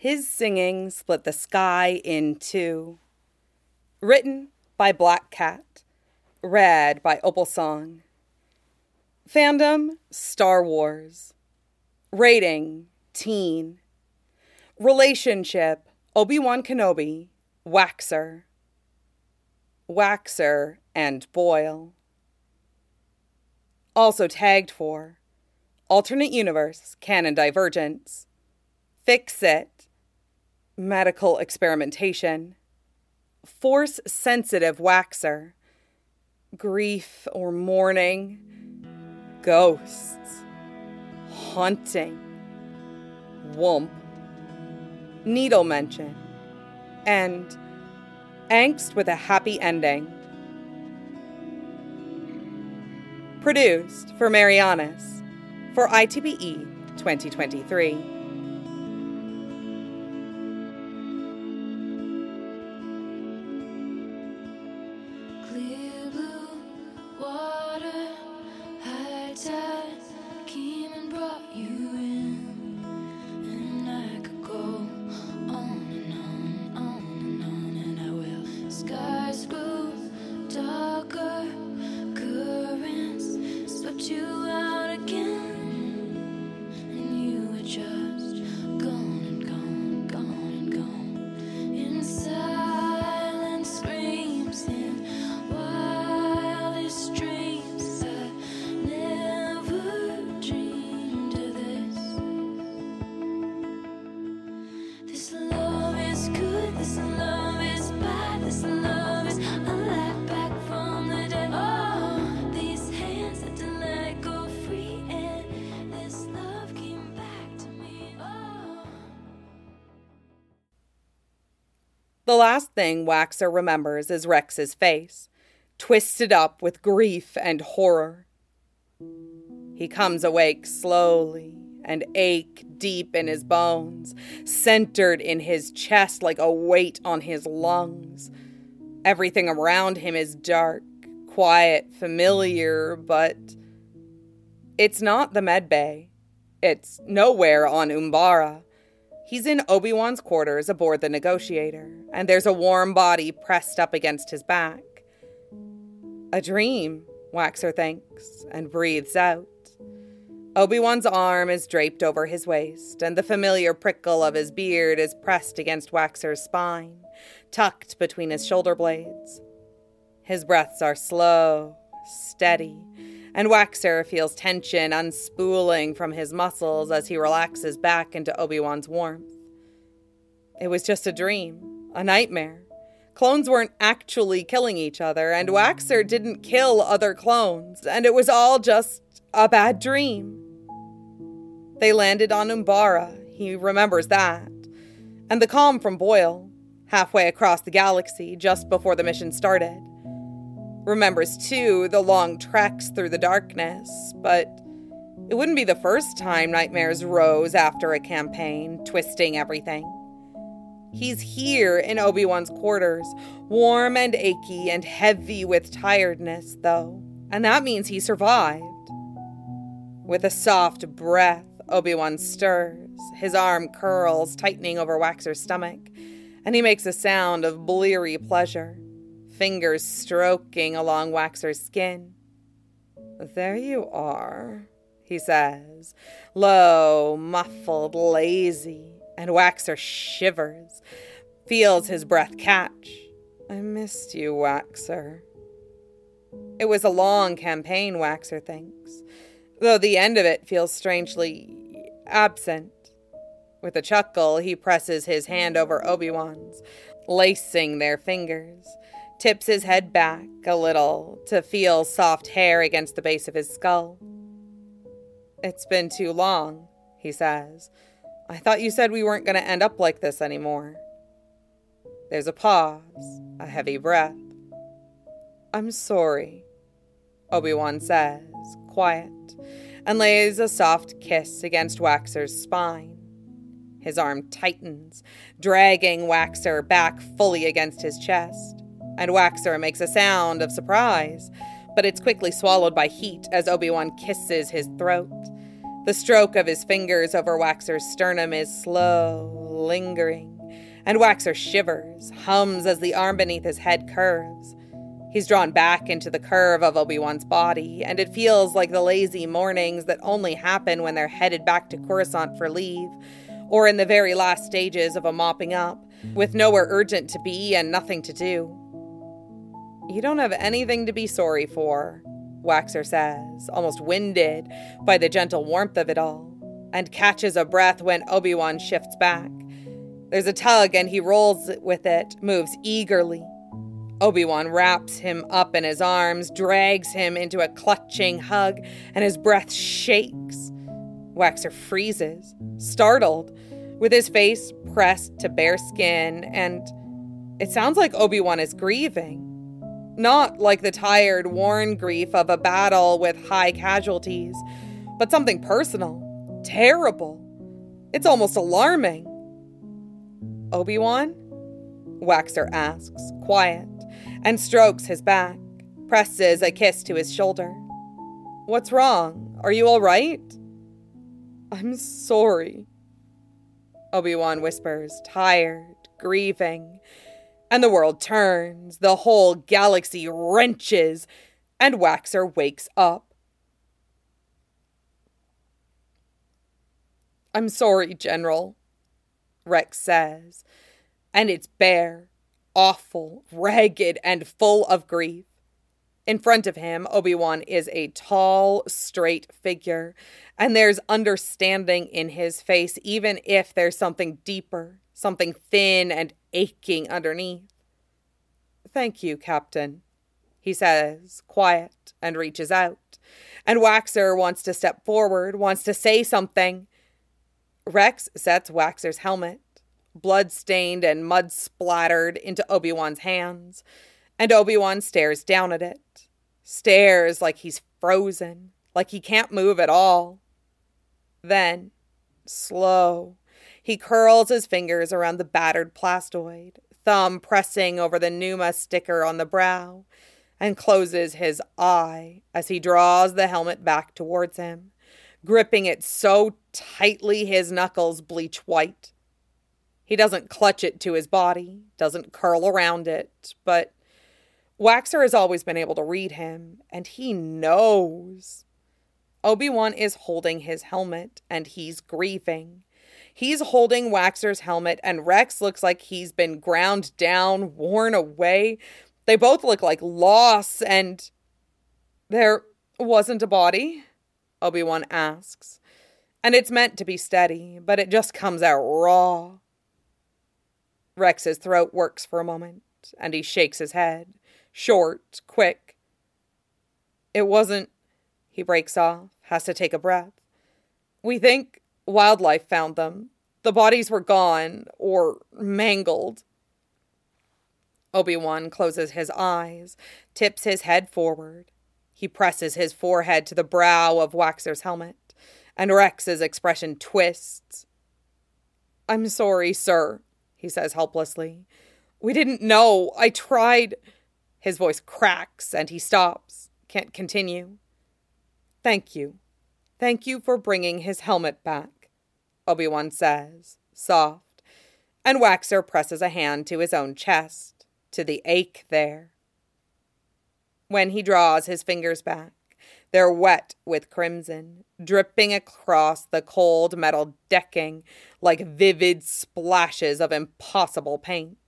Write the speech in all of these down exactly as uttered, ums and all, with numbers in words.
His singing split the sky in two. Written by Black Cat. Read by Opal Song. Fandom, Star Wars. Rating, teen. Relationship, Obi-Wan Kenobi, Waxer. Waxer and Boyle. Also tagged for Alternate Universe, Canon Divergence, Fix-It, Medical Experimentation, Force-Sensitive Waxer, Grief or Mourning, Ghosts, Haunting, Wump, Needle Mention, and Angst with a Happy Ending. Produced for Marianas for I T B E twenty twenty-three. Clear blue water, high tide came and brought you in, and I could go on and on, on and on, and I will. Skies grew darker, currents swept you out again, and you were just gone and gone, gone and gone, in silent screams, in wildest dreams. I never dreamed of this. This love is good, this love is bad, this love is a light back from the dead. Oh, these hands that didn't let go free, and this love came back to me. Oh. The last thing Waxer remembers is Rex's face, twisted up with grief and horror. He comes awake slowly, and ache deep in his bones, centered in his chest like a weight on his lungs. Everything around him is dark, quiet, familiar, but it's not the medbay. It's nowhere on Umbara. He's in Obi-Wan's quarters aboard the Negotiator, and there's a warm body pressed up against his back. A dream, Waxer thinks, and breathes out. Obi-Wan's arm is draped over his waist, and the familiar prickle of his beard is pressed against Waxer's spine, tucked between his shoulder blades. His breaths are slow, steady, and Waxer feels tension unspooling from his muscles as he relaxes back into Obi-Wan's warmth. It was just a dream, a nightmare. Clones weren't actually killing each other, and Waxer didn't kill other clones, and it was all just a bad dream. They landed on Umbara, he remembers that, and the comm from Boyle, halfway across the galaxy just before the mission started. Remembers, too, the long treks through the darkness, but it wouldn't be the first time nightmares rose after a campaign, twisting everything. He's here in Obi-Wan's quarters, warm and achy and heavy with tiredness, though, and that means he survived. With a soft breath, Obi-Wan stirs, his arm curls, tightening over Waxer's stomach, and he makes a sound of bleary pleasure, fingers stroking along Waxer's skin. "There you are," he says, low, muffled, lazy, and Waxer shivers, feels his breath catch. "I missed you, Waxer." It was a long campaign, Waxer thinks, though the end of it feels strangely absent. With a chuckle, he presses his hand over Obi-Wan's, lacing their fingers, tips his head back a little to feel soft hair against the base of his skull. "It's been too long," he says. "I thought you said we weren't going to end up like this anymore." There's a pause, a heavy breath. "I'm sorry," Obi-Wan says, quiet, and lays a soft kiss against Waxer's spine. His arm tightens, dragging Waxer back fully against his chest, and Waxer makes a sound of surprise, but it's quickly swallowed by heat as Obi-Wan kisses his throat. The stroke of his fingers over Waxer's sternum is slow, lingering, and Waxer shivers, hums as the arm beneath his head curves. He's drawn back into the curve of Obi-Wan's body, and it feels like the lazy mornings that only happen when they're headed back to Coruscant for leave, or in the very last stages of a mopping up, with nowhere urgent to be and nothing to do. "You don't have anything to be sorry for," Waxer says, almost winded by the gentle warmth of it all, and catches a breath when Obi-Wan shifts back. There's a tug and he rolls with it, moves eagerly. Obi-Wan wraps him up in his arms, drags him into a clutching hug, and his breath shakes. Waxer freezes, startled, with his face pressed to bare skin, and it sounds like Obi-Wan is grieving. Not like the tired, worn grief of a battle with high casualties, but something personal, terrible. It's almost alarming. "Obi-Wan?" Waxer asks, quiet, and strokes his back, presses a kiss to his shoulder. "What's wrong? Are you all right?" "I'm sorry," Obi-Wan whispers, tired, grieving. And the world turns, the whole galaxy wrenches, and Waxer wakes up. "I'm sorry, General," Rex says, and it's bare, awful, ragged, and full of grief. In front of him, Obi-Wan is a tall, straight figure, and there's understanding in his face, even if there's something deeper, something thin and aching underneath. "Thank you, Captain," he says, quiet, and reaches out. And Waxer wants to step forward, wants to say something. Rex sets Waxer's helmet, blood-stained and mud-splattered, into Obi-Wan's hands, and Obi-Wan stares down at it. Stares like he's frozen, like he can't move at all. Then, slow, he curls his fingers around the battered plastoid, thumb pressing over the Pneuma sticker on the brow, and closes his eye as he draws the helmet back towards him, gripping it so tightly his knuckles bleach white. He doesn't clutch it to his body, doesn't curl around it, but Waxer has always been able to read him, and he knows. Obi-Wan is holding his helmet, and he's grieving. He's holding Waxer's helmet, and Rex looks like he's been ground down, worn away. They both look like loss, and "There wasn't a body?" Obi-Wan asks. And it's meant to be steady, but it just comes out raw. Rex's throat works for a moment, and he shakes his head. Short, quick. "It wasn't," he breaks off, has to take a breath. "We think wildlife found them. The bodies were gone, or mangled." Obi-Wan closes his eyes, tips his head forward. He presses his forehead to the brow of Waxer's helmet, and Rex's expression twists. "I'm sorry, sir," he says helplessly. "We didn't know. I tried..." His voice cracks, and he stops. Can't continue. "Thank you. Thank you for bringing his helmet back," Obi-Wan says, soft, and Waxer presses a hand to his own chest, to the ache there. When he draws his fingers back, they're wet with crimson, dripping across the cold metal decking like vivid splashes of impossible paint.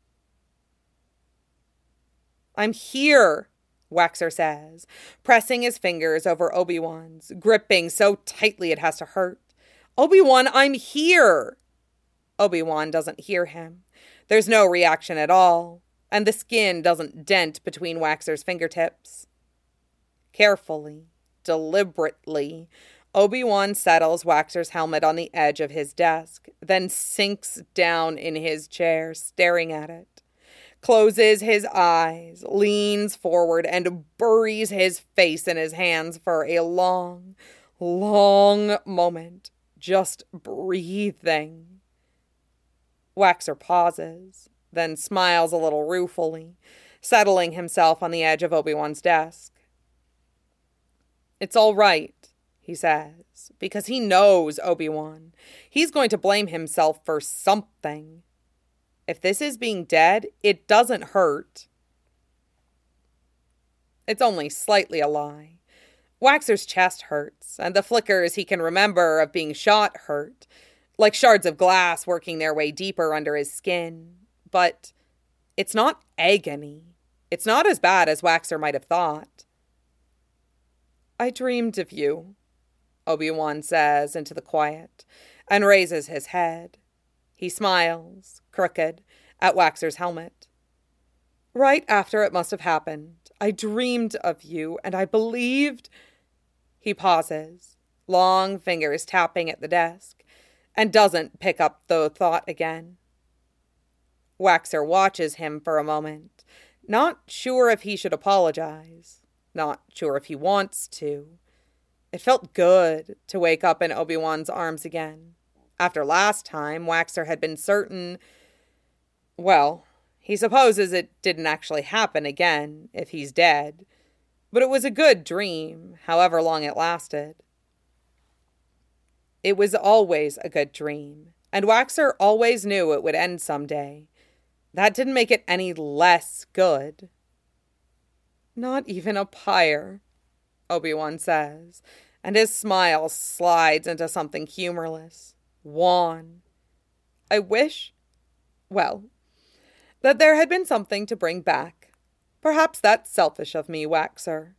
"I'm here," Waxer says, pressing his fingers over Obi-Wan's, gripping so tightly it has to hurt. "Obi-Wan, I'm here!" Obi-Wan doesn't hear him. There's no reaction at all, and the skin doesn't dent between Waxer's fingertips. Carefully, deliberately, Obi-Wan settles Waxer's helmet on the edge of his desk, then sinks down in his chair, staring at it. Closes his eyes, leans forward, and buries his face in his hands for a long, long moment, just breathing. Waxer pauses, then smiles a little ruefully, settling himself on the edge of Obi-Wan's desk. "It's all right," he says, because he knows Obi-Wan. He's going to blame himself for something. If this is being dead, it doesn't hurt. It's only slightly a lie. Waxer's chest hurts, and the flickers he can remember of being shot hurt, like shards of glass working their way deeper under his skin. But it's not agony. It's not as bad as Waxer might have thought. I dreamed of you, Obi-Wan says into the quiet, and raises his head. He smiles, crooked, at Waxer's helmet. Right after it must have happened, I dreamed of you, and I believed... He pauses, long fingers tapping at the desk, and doesn't pick up the thought again. Waxer watches him for a moment, not sure if he should apologize, not sure if he wants to. It felt good to wake up in Obi-Wan's arms again. After last time, Waxer had been certain... Well, he supposes it didn't actually happen again, if he's dead. But it was a good dream, however long it lasted. It was always a good dream, and Waxer always knew it would end someday. That didn't make it any less good. Not even a pyre, Obi-Wan says, and his smile slides into something humorless, wan. I wish, well, that there had been something to bring back. Perhaps that's selfish of me, Waxer.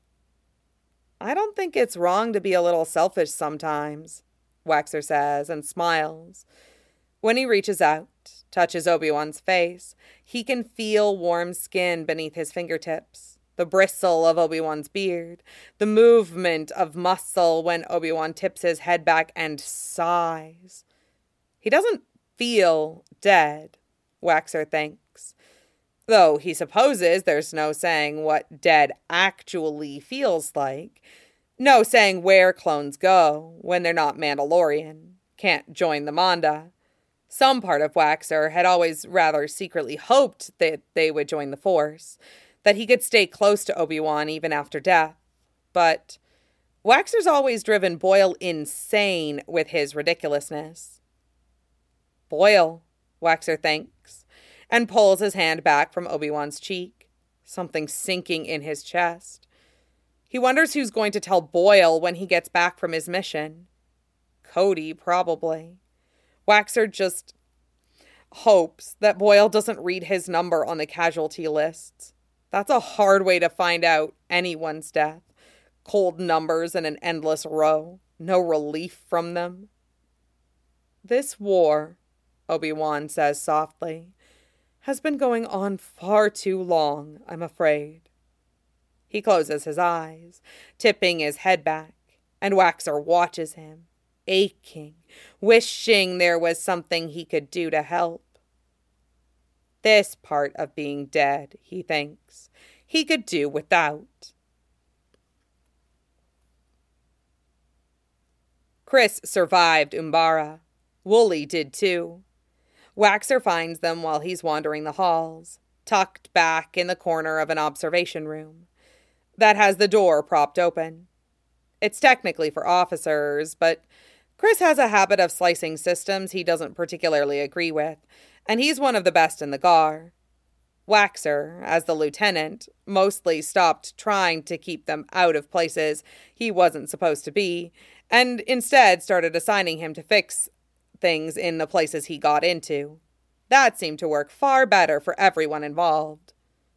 I don't think it's wrong to be a little selfish sometimes, Waxer says and smiles. When he reaches out, touches Obi-Wan's face, he can feel warm skin beneath his fingertips, the bristle of Obi-Wan's beard, the movement of muscle when Obi-Wan tips his head back and sighs. He doesn't feel dead, Waxer thinks, though he supposes there's no saying what dead actually feels like, no saying where clones go when they're not Mandalorian, can't join the Manda. Some part of Waxer had always rather secretly hoped that they would join the Force, that he could stay close to Obi-Wan even after death. But Waxer's always driven Boyle insane with his ridiculousness. Boyle, Waxer thinks, and pulls his hand back from Obi-Wan's cheek, something sinking in his chest. He wonders who's going to tell Boyle when he gets back from his mission. Cody, probably. Waxer just hopes that Boyle doesn't read his number on the casualty lists. That's a hard way to find out anyone's death. Cold numbers in an endless row. No relief from them. This war, Obi-Wan says softly, has been going on far too long, I'm afraid. He closes his eyes, tipping his head back, and Waxer watches him, aching, wishing there was something he could do to help. This part of being dead, he thinks, he could do without. Chris survived Umbara. Wooly did too. Waxer finds them while he's wandering the halls, tucked back in the corner of an observation room that has the door propped open. It's technically for officers, but Chris has a habit of slicing systems he doesn't particularly agree with, and he's one of the best in the G A R. Waxer, as the lieutenant, mostly stopped trying to keep them out of places he wasn't supposed to be, and instead started assigning him to fix things in the places he got into. That seemed to work far better for everyone involved.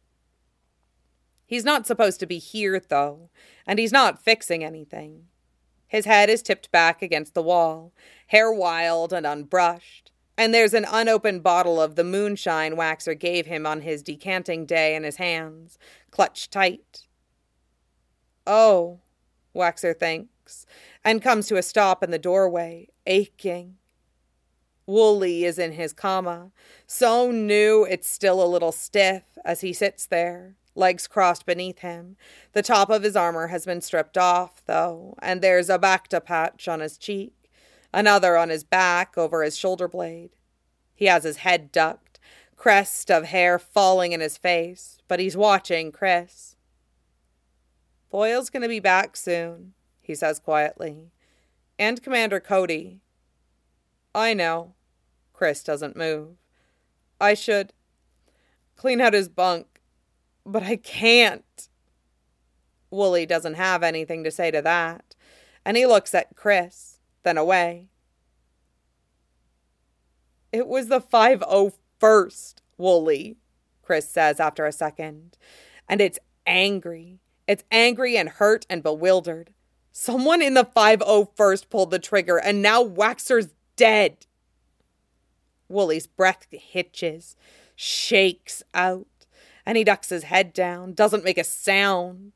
He's not supposed to be here, though, and he's not fixing anything. His head is tipped back against the wall, hair wild and unbrushed, and there's an unopened bottle of the moonshine Waxer gave him on his decanting day in his hands, clutched tight. Oh, Waxer thinks, and comes to a stop in the doorway, aching. Wooly is in his cama, so new it's still a little stiff as he sits there, legs crossed beneath him. The top of his armor has been stripped off, though, and there's a bacta patch on his cheek, another on his back over his shoulder blade. He has his head ducked, crest of hair falling in his face, but he's watching Chris. Boyle's gonna be back soon, he says quietly. And Commander Cody. I know. Chris doesn't move. I should clean out his bunk, but I can't. Wooly doesn't have anything to say to that, and he looks at Chris, then away. It was the five oh first, Wooly, Chris says after a second, and it's angry. It's angry and hurt and bewildered. Someone in the five oh first pulled the trigger, and now Waxer's dead. Wooly's breath hitches, shakes out, and he ducks his head down, doesn't make a sound.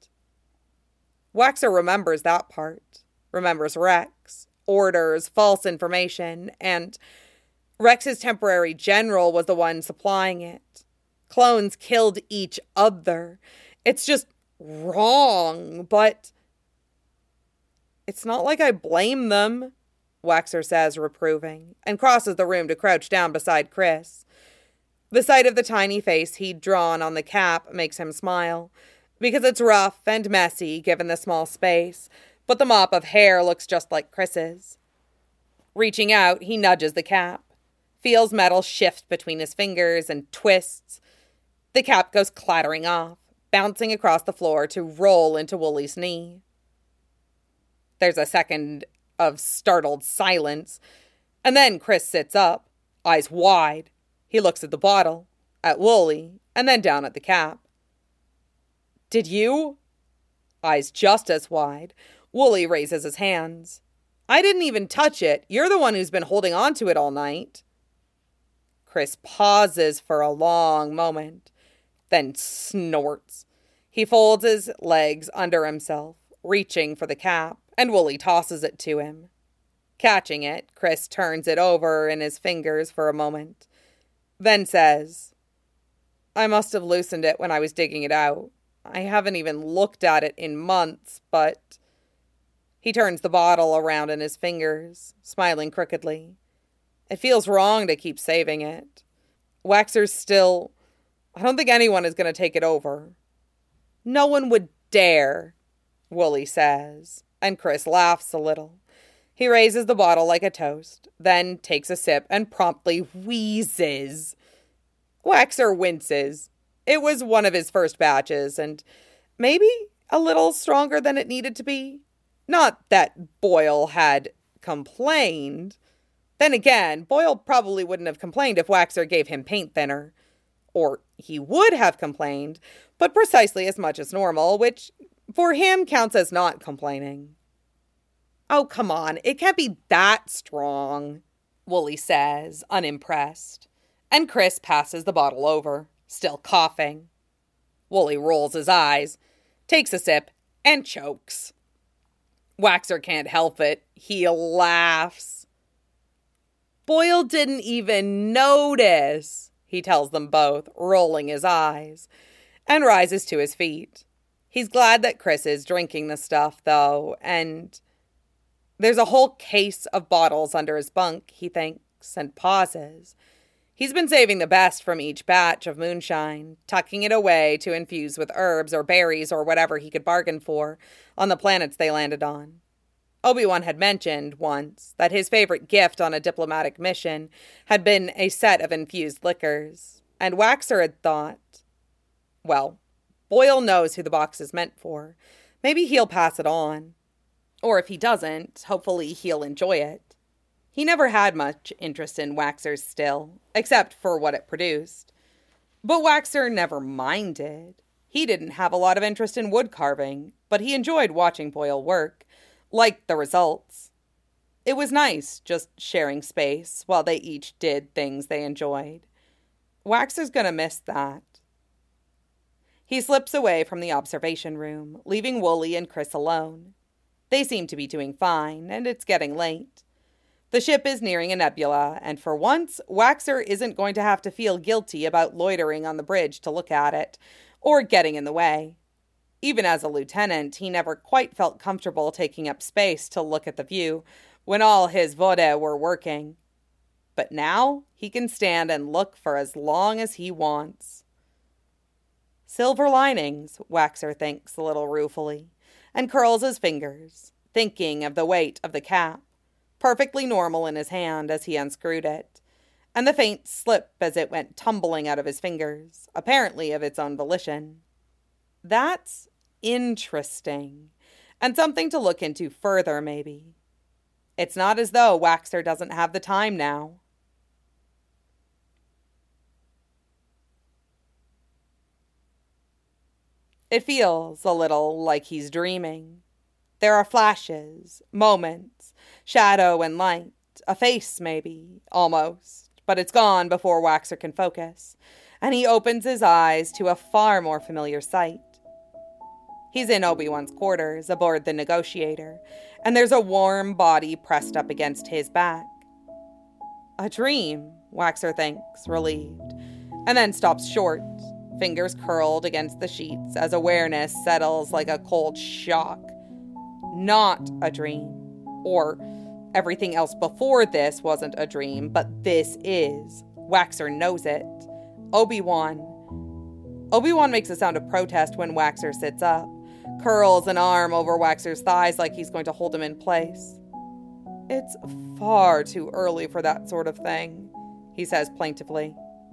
Waxer remembers that part, remembers Rex, orders, false information, and Rex's temporary general was the one supplying it. Clones killed each other. It's just wrong, but it's not like I blame them, Waxer says, reproving, and crosses the room to crouch down beside Chris. The sight of the tiny face he'd drawn on the cap makes him smile, because it's rough and messy given the small space, but the mop of hair looks just like Chris's. Reaching out, he nudges the cap, feels metal shift between his fingers and twists. The cap goes clattering off, bouncing across the floor to roll into Wooly's knee. There's a second of startled silence, and then Chris sits up, eyes wide. He looks at the bottle, at Wooly, and then down at the cap. Did you? Eyes just as wide. Wooly raises his hands. I didn't even touch it. You're the one who's been holding on to it all night. Chris pauses for a long moment, then snorts. He folds his legs under himself, reaching for the cap, and Wooly tosses it to him. Catching it, Chris turns it over in his fingers for a moment, then says, I must have loosened it when I was digging it out. I haven't even looked at it in months, but... He turns the bottle around in his fingers, smiling crookedly. It feels wrong to keep saving it. Waxer's still... I don't think anyone is going to take it over. No one would dare, Wooly says, and Chris laughs a little. He raises the bottle like a toast, then takes a sip and promptly wheezes. Waxer winces. It was one of his first batches, and maybe a little stronger than it needed to be. Not that Boyle had complained. Then again, Boyle probably wouldn't have complained if Waxer gave him paint thinner. Or he would have complained, but precisely as much as normal, which for him counts as not complaining. Oh, come on, it can't be that strong, Wooly says, unimpressed. And Chris passes the bottle over, still coughing. Wooly rolls his eyes, takes a sip, and chokes. Waxer can't help it. He laughs. Boyle didn't even notice, he tells them both, rolling his eyes, and rises to his feet. He's glad that Chris is drinking the stuff, though, and there's a whole case of bottles under his bunk, he thinks, and pauses. He's been saving the best from each batch of moonshine, tucking it away to infuse with herbs or berries or whatever he could bargain for on the planets they landed on. Obi-Wan had mentioned once that his favorite gift on a diplomatic mission had been a set of infused liquors, and Waxer had thought, well, Boyle knows who the box is meant for. Maybe he'll pass it on. Or if he doesn't, hopefully he'll enjoy it. He never had much interest in Waxer's still, except for what it produced. But Waxer never minded. He didn't have a lot of interest in wood carving, but he enjoyed watching Boyle work, liked the results. It was nice just sharing space while they each did things they enjoyed. Waxer's gonna miss that. He slips away from the observation room, leaving Wooly and Chris alone. They seem to be doing fine, and it's getting late. The ship is nearing a nebula, and for once, Waxer isn't going to have to feel guilty about loitering on the bridge to look at it, or getting in the way. Even as a lieutenant, he never quite felt comfortable taking up space to look at the view when all his vode were working. But now, he can stand and look for as long as he wants. Silver linings, Waxer thinks a little ruefully, and curls his fingers, thinking of the weight of the cap, perfectly normal in his hand as he unscrewed it, and the faint slip as it went tumbling out of his fingers, apparently of its own volition. That's interesting, and something to look into further, maybe. It's not as though Waxer doesn't have the time now. It feels a little like he's dreaming. There are flashes, moments, shadow and light, a face maybe, almost, but it's gone before Waxer can focus, and he opens his eyes to a far more familiar sight. He's in Obi-Wan's quarters, aboard the Negotiator, and there's a warm body pressed up against his back. A dream, Waxer thinks, relieved, and then stops short, fingers curled against the sheets as awareness settles like a cold shock. Not a dream, or everything else before this wasn't a dream, but this is. Waxer knows it. Obi-Wan. Obi-Wan makes a sound of protest when Waxer sits up, curls an arm over Waxer's thighs like he's going to hold him in place. It's far too early for that sort of thing, he says plaintively.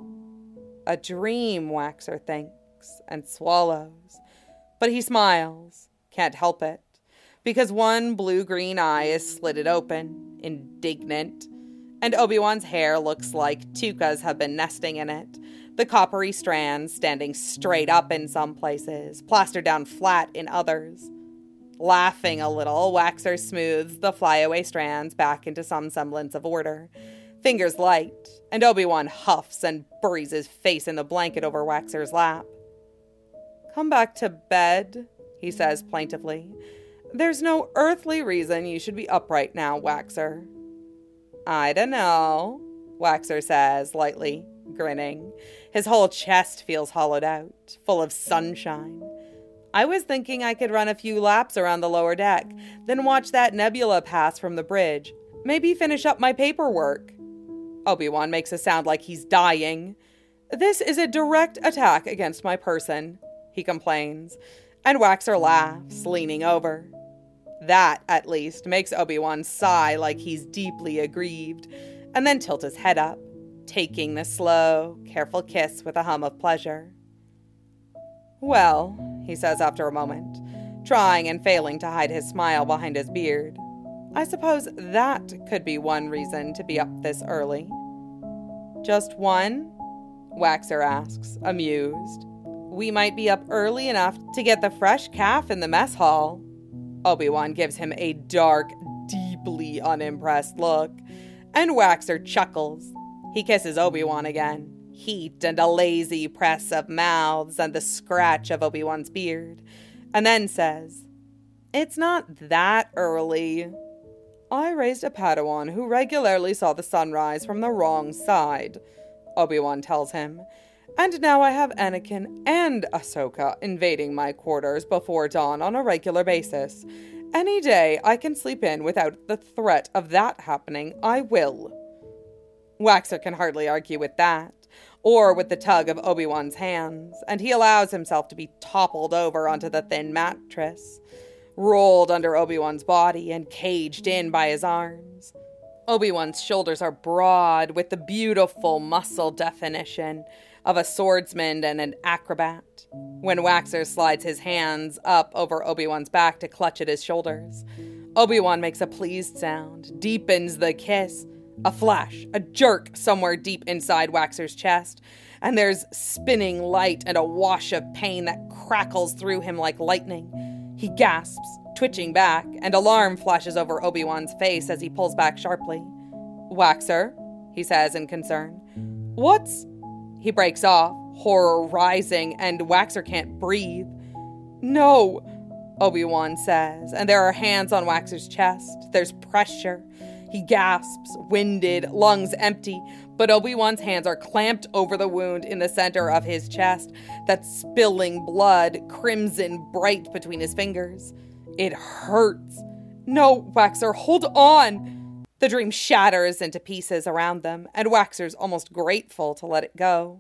A dream, Waxer thinks, and swallows. But he smiles, can't help it, because one blue-green eye is slitted open, indignant, and Obi-Wan's hair looks like tukas have been nesting in it, the coppery strands standing straight up in some places, plastered down flat in others. Laughing a little, Waxer smooths the flyaway strands back into some semblance of order, fingers light, and Obi-Wan huffs and buries his face in the blanket over Waxer's lap. Come back to bed, he says plaintively. There's no earthly reason you should be up right now, Waxer. I dunno, Waxer says lightly, grinning. His whole chest feels hollowed out, full of sunshine. I was thinking I could run a few laps around the lower deck, then watch that nebula pass from the bridge. Maybe finish up my paperwork. Obi-Wan makes a sound like he's dying. This is a direct attack against my person, he complains, and Waxer laughs, leaning over. That, at least, makes Obi-Wan sigh like he's deeply aggrieved, and then tilt his head up, taking the slow, careful kiss with a hum of pleasure. Well, he says after a moment, trying and failing to hide his smile behind his beard, I suppose that could be one reason to be up this early. Just one? Waxer asks, amused. We might be up early enough to get the fresh calf in the mess hall. Obi-Wan gives him a dark, deeply unimpressed look, and Waxer chuckles. He kisses Obi-Wan again, heat and a lazy press of mouths and the scratch of Obi-Wan's beard, and then says, It's not that early. I raised a Padawan who regularly saw the sunrise from the wrong side, Obi-Wan tells him, and now I have Anakin and Ahsoka invading my quarters before dawn on a regular basis. Any day I can sleep in without the threat of that happening, I will. Waxer can hardly argue with that, or with the tug of Obi-Wan's hands, and he allows himself to be toppled over onto the thin mattress, rolled under Obi-Wan's body and caged in by his arms. Obi-Wan's shoulders are broad with the beautiful muscle definition of a swordsman and an acrobat, when Waxer slides his hands up over Obi-Wan's back to clutch at his shoulders. Obi-Wan makes a pleased sound, deepens the kiss, a flash, a jerk somewhere deep inside Waxer's chest, and there's spinning light and a wash of pain that crackles through him like lightning. He gasps, twitching back, and alarm flashes over Obi-Wan's face as he pulls back sharply. Waxer, he says in concern. What's... He breaks off, horror rising, and Waxer can't breathe. No, Obi-Wan says, and there are hands on Waxer's chest. There's pressure. He gasps, winded, lungs empty, but Obi-Wan's hands are clamped over the wound in the center of his chest, that's spilling blood, crimson bright between his fingers. It hurts. No, Waxer, hold on! The dream shatters into pieces around them, and Waxer's almost grateful to let it go.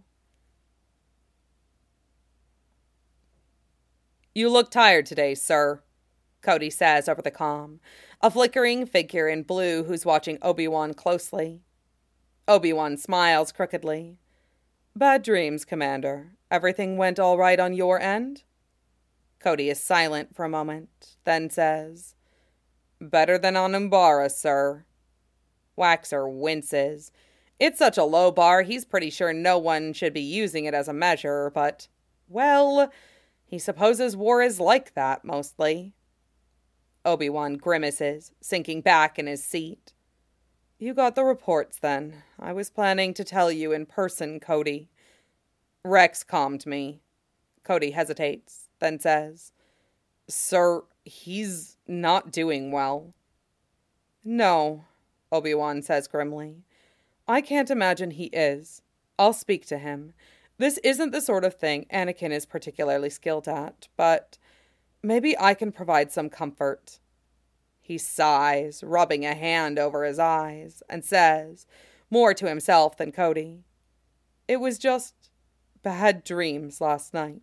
You look tired today, sir, Cody says over the comm, a flickering figure in blue who's watching Obi-Wan closely. Obi-Wan smiles crookedly. Bad dreams, Commander. Everything went all right on your end? Cody is silent for a moment, then says, Better than on Umbara, sir. Waxer winces. It's such a low bar, he's pretty sure no one should be using it as a measure, but, well, he supposes war is like that, mostly. Obi-Wan grimaces, sinking back in his seat. You got the reports, then. I was planning to tell you in person, Cody. Rex calmed me. Cody hesitates, then says, Sir, he's not doing well. No, Obi-Wan says grimly. I can't imagine he is. I'll speak to him. This isn't the sort of thing Anakin is particularly skilled at, but maybe I can provide some comfort. He sighs, rubbing a hand over his eyes, and says, more to himself than Cody, It was just bad dreams last night.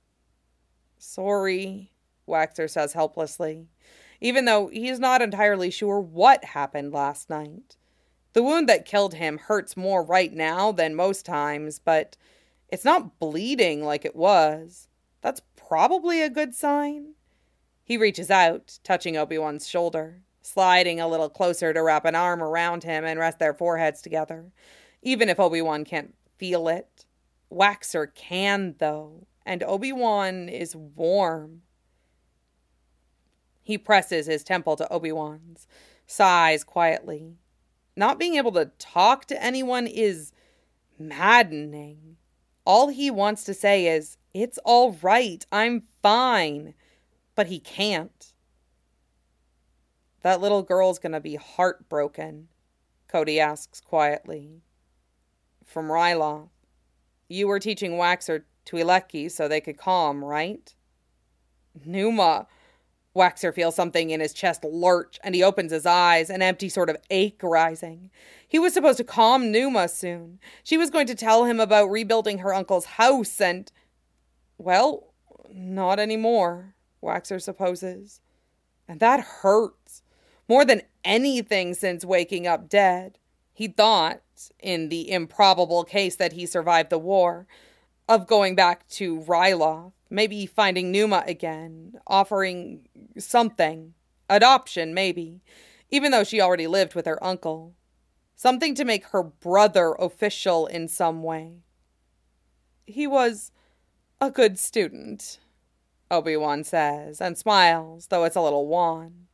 Sorry, Waxer says helplessly, even though he's not entirely sure what happened last night. The wound that killed him hurts more right now than most times, but it's not bleeding like it was. That's probably a good sign. He reaches out, touching Obi-Wan's shoulder, sliding a little closer to wrap an arm around him and rest their foreheads together, even if Obi-Wan can't feel it. Waxer can, though, and Obi-Wan is warm. He presses his temple to Obi-Wan's, sighs quietly. Not being able to talk to anyone is maddening. All he wants to say is, it's all right, I'm fine. But he can't. That little girl's gonna be heartbroken, Cody asks quietly. From Ryloth. You were teaching Waxer Twi'leki so they could calm, right? Numa. Waxer feels something in his chest lurch, and he opens his eyes, an empty sort of ache rising. He was supposed to calm Numa soon. She was going to tell him about rebuilding her uncle's house and... Well, not anymore, Waxer supposes. And that hurts. More than anything since waking up dead. He thought, in the improbable case that he survived the war, of going back to Ryloth, maybe finding Numa again, offering something, adoption maybe, even though she already lived with her uncle. Something to make her brother official in some way. He was a good student, Obi-Wan says, and smiles, though it's a little wan.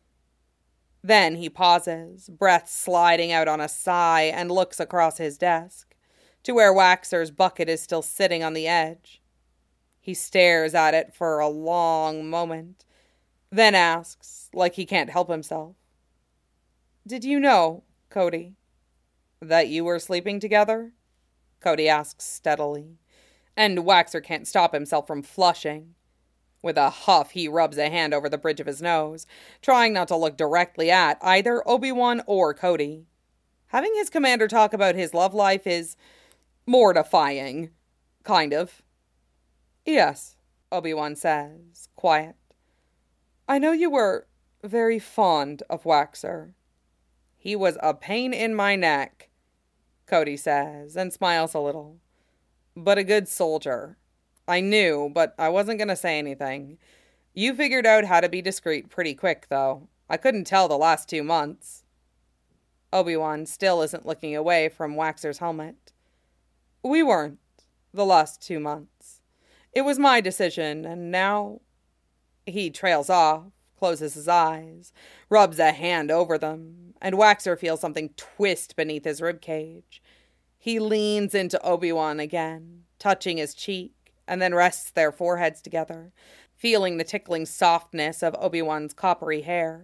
Then he pauses, breath sliding out on a sigh, and looks across his desk, to where Waxer's bucket is still sitting on the edge. He stares at it for a long moment, then asks, like he can't help himself, Did you know, Cody, that you were sleeping together? Cody asks steadily, and Waxer can't stop himself from flushing. With a huff, he rubs a hand over the bridge of his nose, trying not to look directly at either Obi-Wan or Cody. Having his commander talk about his love life is mortifying, kind of. Yes, Obi-Wan says, quiet. I know you were very fond of Waxer. He was a pain in my neck, Cody says, and smiles a little. But a good soldier. I knew, but I wasn't going to say anything. You figured out how to be discreet pretty quick, though. I couldn't tell the last two months. Obi-Wan still isn't looking away from Waxer's helmet. We weren't, the last two months. It was my decision, and now... He trails off, closes his eyes, rubs a hand over them, and Waxer feels something twist beneath his ribcage. He leans into Obi-Wan again, touching his cheek, and then rests their foreheads together, feeling the tickling softness of Obi-Wan's coppery hair.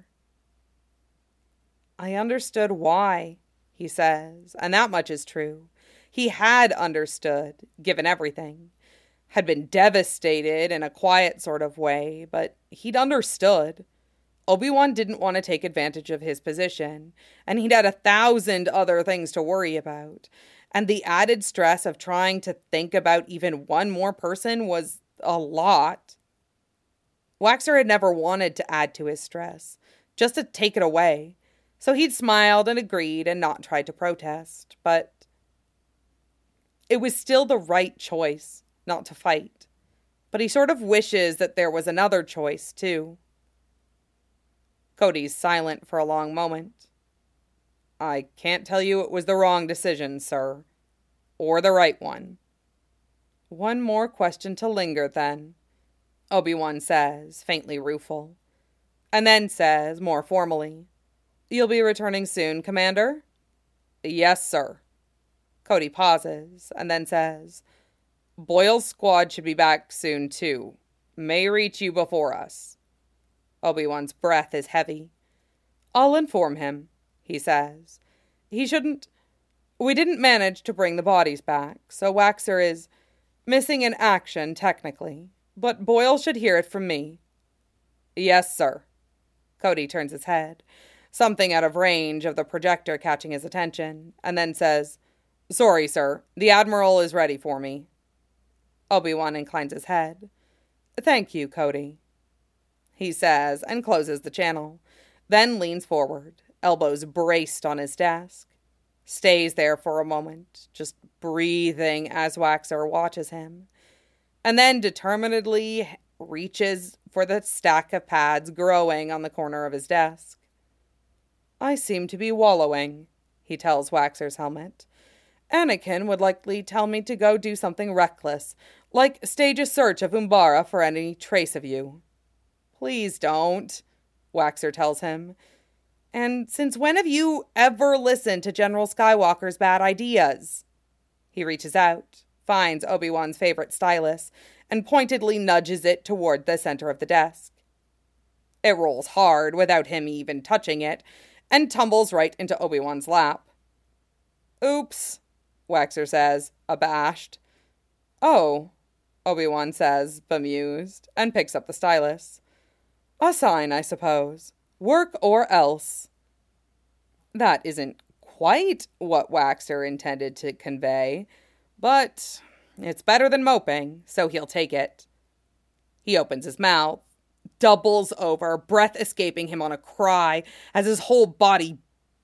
I understood why, he says, and that much is true. He had understood, given everything. Had been devastated in a quiet sort of way, but he'd understood. Obi-Wan didn't want to take advantage of his position, and he'd had a thousand other things to worry about. And the added stress of trying to think about even one more person was a lot. Waxer had never wanted to add to his stress, just to take it away, so he'd smiled and agreed and not tried to protest, but it was still the right choice not to fight. But he sort of wishes that there was another choice, too. Cody's silent for a long moment. I can't tell you it was the wrong decision, sir. Or the right one. One more question to linger, then, Obi-Wan says, faintly rueful. And then says, more formally, You'll be returning soon, Commander? Yes, sir. Cody pauses, and then says, Boyle's squad should be back soon, too. May reach you before us. Obi-Wan's breath is heavy. I'll inform him, he says. He shouldn't... We didn't manage to bring the bodies back, so Waxer is missing in action, technically. But Boyle should hear it from me. Yes, sir. Cody turns his head, something out of range of the projector catching his attention, and then says, Sorry, sir. The Admiral is ready for me. Obi-Wan inclines his head. Thank you, Cody, he says, and closes the channel, then leans forward, elbows braced on his desk, stays there for a moment, just breathing as Waxer watches him, and then determinedly reaches for the stack of pads growing on the corner of his desk. I seem to be wallowing, he tells Waxer's helmet. Anakin would likely tell me to go do something reckless, like stage a search of Umbara for any trace of you. Please don't, Waxer tells him. And since when have you ever listened to General Skywalker's bad ideas? He reaches out, finds Obi-Wan's favorite stylus, and pointedly nudges it toward the center of the desk. It rolls hard without him even touching it, and tumbles right into Obi-Wan's lap. Oops, Waxer says, abashed. Oh, Obi-Wan says, bemused, and picks up the stylus. A sign, I suppose. Work or else. That isn't quite what Waxer intended to convey, but it's better than moping, so he'll take it. He opens his mouth, doubles over, breath escaping him on a cry as his whole body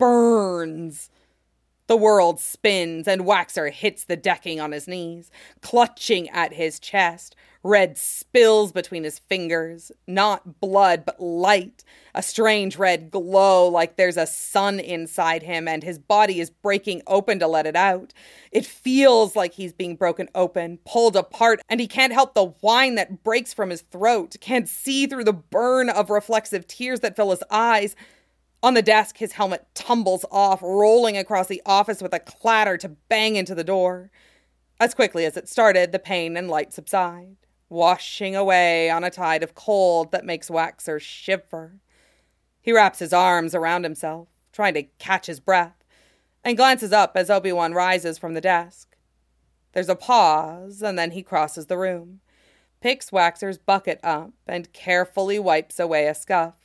burns. The world spins, and Waxer hits the decking on his knees, clutching at his chest. Red spills between his fingers, not blood, but light, a strange red glow like there's a sun inside him, and his body is breaking open to let it out. It feels like he's being broken open, pulled apart, and he can't help the whine that breaks from his throat, can't see through the burn of reflexive tears that fill his eyes. On the desk, his helmet tumbles off, rolling across the office with a clatter to bang into the door. As quickly as it started, the pain and light subside, washing away on a tide of cold that makes Waxer shiver. He wraps his arms around himself, trying to catch his breath, and glances up as Obi-Wan rises from the desk. There's a pause, and then he crosses the room, picks Waxer's bucket up, and carefully wipes away a scuff.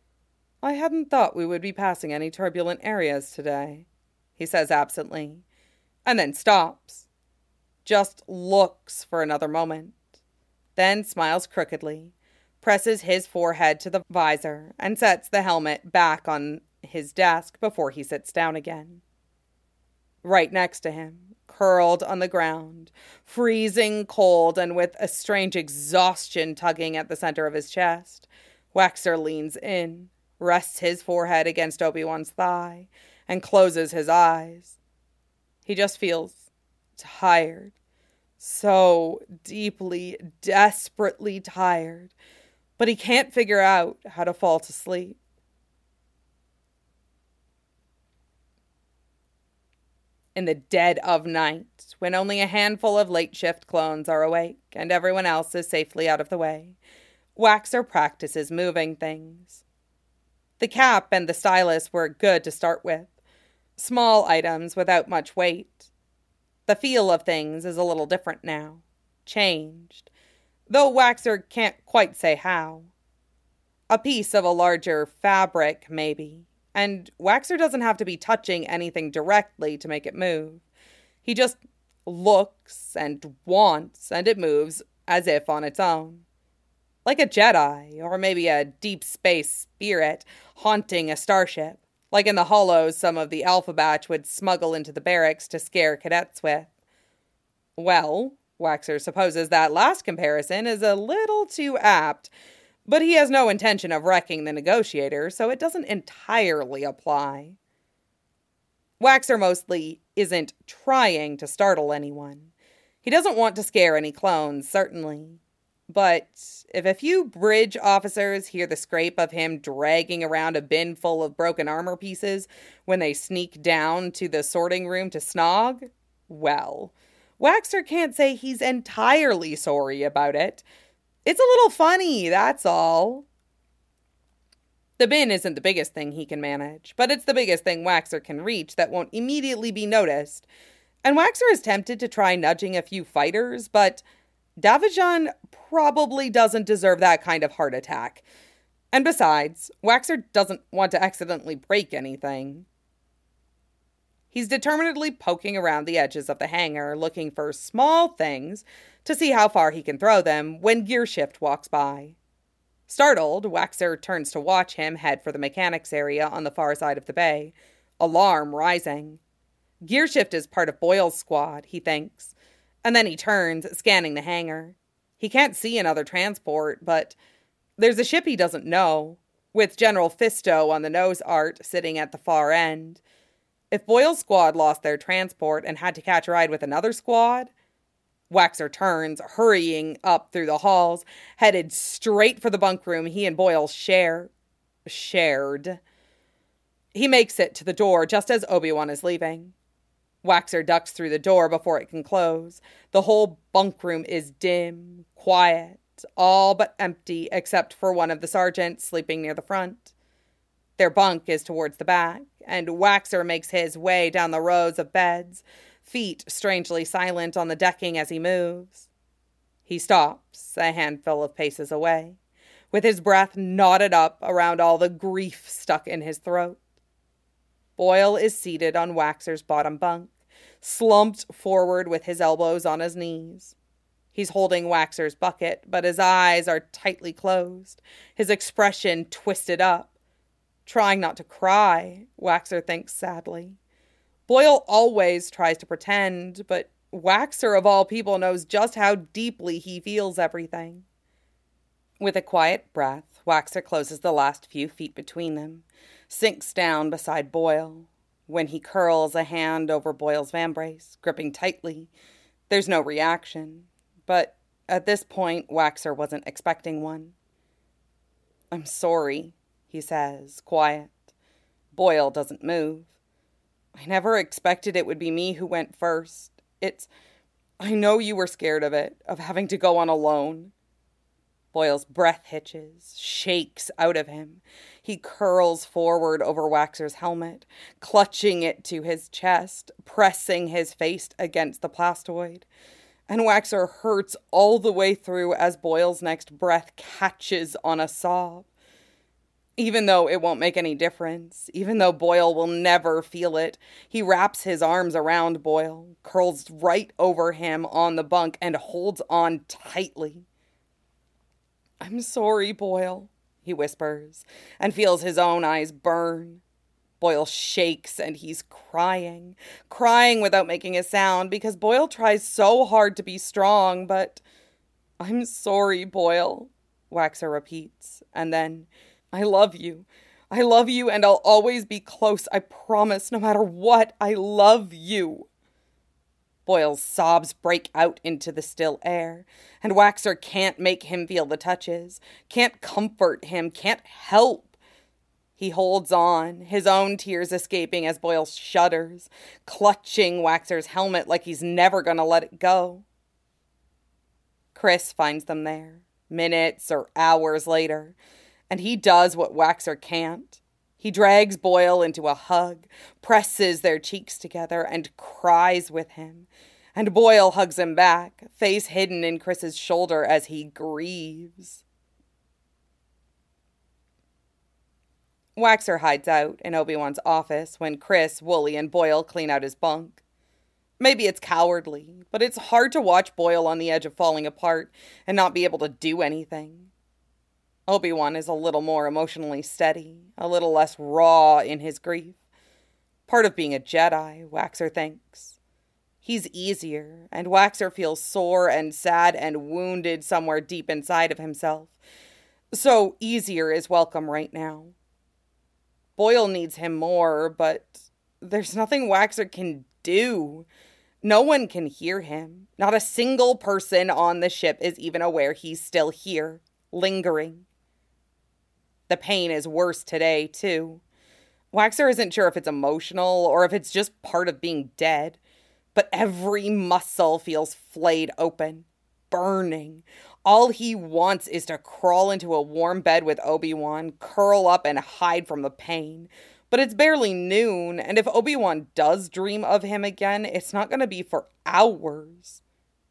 I hadn't thought we would be passing any turbulent areas today, he says absently, and then stops. Just looks for another moment, then smiles crookedly, presses his forehead to the visor, and sets the helmet back on his desk before he sits down again. Right next to him, curled on the ground, freezing cold and with a strange exhaustion tugging at the center of his chest, Waxer leans in, rests his forehead against Obi-Wan's thigh, and closes his eyes. He just feels tired. So deeply, desperately tired. But he can't figure out how to fall to sleep. In the dead of night, when only a handful of late shift clones are awake and everyone else is safely out of the way, Waxer practices moving things. The cap and the stylus were good to start with. Small items without much weight. The feel of things is a little different now. Changed. Though Waxer can't quite say how. A piece of a larger fabric, maybe. And Waxer doesn't have to be touching anything directly to make it move. He just looks and wants, and it moves as if on its own. Like a Jedi, or maybe a deep space spirit haunting a starship, like in the hollows some of the Alpha Batch would smuggle into the barracks to scare cadets with. Well, Waxer supposes that last comparison is a little too apt, but he has no intention of wrecking the negotiator, so it doesn't entirely apply. Waxer mostly isn't trying to startle anyone. He doesn't want to scare any clones, certainly. But if a few bridge officers hear the scrape of him dragging around a bin full of broken armor pieces when they sneak down to the sorting room to snog, well, Waxer can't say he's entirely sorry about it. It's a little funny, that's all. The bin isn't the biggest thing he can manage, but it's the biggest thing Waxer can reach that won't immediately be noticed. And Waxer is tempted to try nudging a few fighters, but Davijan probably doesn't deserve that kind of heart attack. And besides, Waxer doesn't want to accidentally break anything. He's determinedly poking around the edges of the hangar, looking for small things to see how far he can throw them when Gearshift walks by. Startled, Waxer turns to watch him head for the mechanics area on the far side of the bay, alarm rising. Gearshift is part of Boyle's squad, he thinks, and then he turns, scanning the hangar. He can't see another transport, but there's a ship he doesn't know, with General Fisto on the nose art sitting at the far end. If Boyle's squad lost their transport and had to catch a ride with another squad, Waxer turns, hurrying up through the halls, headed straight for the bunk room he and Boyle share... shared. He makes it to the door just as Obi-Wan is leaving. Waxer ducks through the door before it can close. The whole bunk room is dim, quiet, all but empty except for one of the sergeants sleeping near the front. Their bunk is towards the back, and Waxer makes his way down the rows of beds, feet strangely silent on the decking as he moves. He stops, a handful of paces away, with his breath knotted up around all the grief stuck in his throat. Boyle is seated on Waxer's bottom bunk, slumped forward with his elbows on his knees. He's holding Waxer's bucket, but his eyes are tightly closed, his expression twisted up. Trying not to cry, Waxer thinks sadly. Boyle always tries to pretend, but Waxer of all people knows just how deeply he feels everything. With a quiet breath, Waxer closes the last few feet between them, sinks down beside Boyle. When he curls a hand over Boyle's vambrace, gripping tightly, there's no reaction. But at this point, Waxer wasn't expecting one. "I'm sorry," he says, quiet. Boyle doesn't move. "I never expected it would be me who went first. It's... I know you were scared of it, of having to go on alone." Boyle's breath hitches, shakes out of him. He curls forward over Waxer's helmet, clutching it to his chest, pressing his face against the plastoid. And Waxer hurts all the way through as Boyle's next breath catches on a sob. Even though it won't make any difference, even though Boyle will never feel it, he wraps his arms around Boyle, curls right over him on the bunk, and holds on tightly. "I'm sorry, Boyle," he whispers, and feels his own eyes burn. Boyle shakes, and he's crying, crying without making a sound, because Boyle tries so hard to be strong, but... "I'm sorry, Boyle," Waxer repeats, and then... "I love you. I love you, and I'll always be close, I promise, no matter what. I love you." Boyle's sobs break out into the still air, and Waxer can't make him feel the touches, can't comfort him, can't help. He holds on, his own tears escaping as Boyle shudders, clutching Waxer's helmet like he's never going to let it go. Chris finds them there, minutes or hours later, and he does what Waxer can't. He drags Boyle into a hug, presses their cheeks together, and cries with him. And Boyle hugs him back, face hidden in Chris's shoulder as he grieves. Waxer hides out in Obi-Wan's office when Chris, Wooly, and Boyle clean out his bunk. Maybe it's cowardly, but it's hard to watch Boyle on the edge of falling apart and not be able to do anything. Obi-Wan is a little more emotionally steady, a little less raw in his grief. Part of being a Jedi, Waxer thinks. He's easier, and Waxer feels sore and sad and wounded somewhere deep inside of himself. So easier is welcome right now. Boyle needs him more, but there's nothing Waxer can do. No one can hear him. Not a single person on the ship is even aware he's still here, lingering. The pain is worse today, too. Waxer isn't sure if it's emotional or if it's just part of being dead, but every muscle feels flayed open, burning. All he wants is to crawl into a warm bed with Obi-Wan, curl up and hide from the pain. But it's barely noon, and if Obi-Wan does dream of him again, it's not going to be for hours.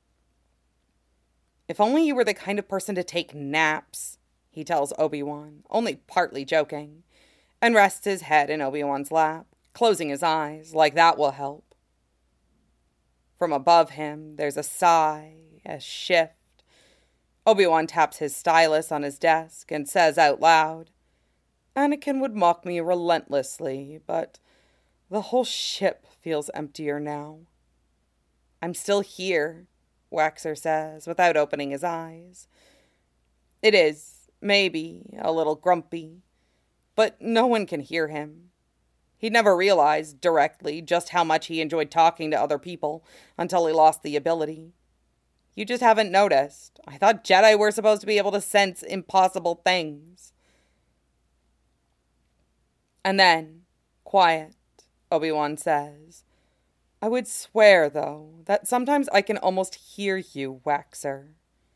If only you were the kind of person to take naps, he tells Obi-Wan, only partly joking, and rests his head in Obi-Wan's lap, closing his eyes, like that will help. From above him, there's a sigh, a shift. Obi-Wan taps his stylus on his desk and says out loud, Anakin would mock me relentlessly, but the whole ship feels emptier now. I'm still here, Waxer says, without opening his eyes. It is, maybe, a little grumpy, but no one can hear him. He'd never realized, directly, just how much he enjoyed talking to other people until he lost the ability. You just haven't noticed. I thought Jedi were supposed to be able to sense impossible things. And then, quiet, Obi-Wan says, I would swear, though, that sometimes I can almost hear you, Waxer.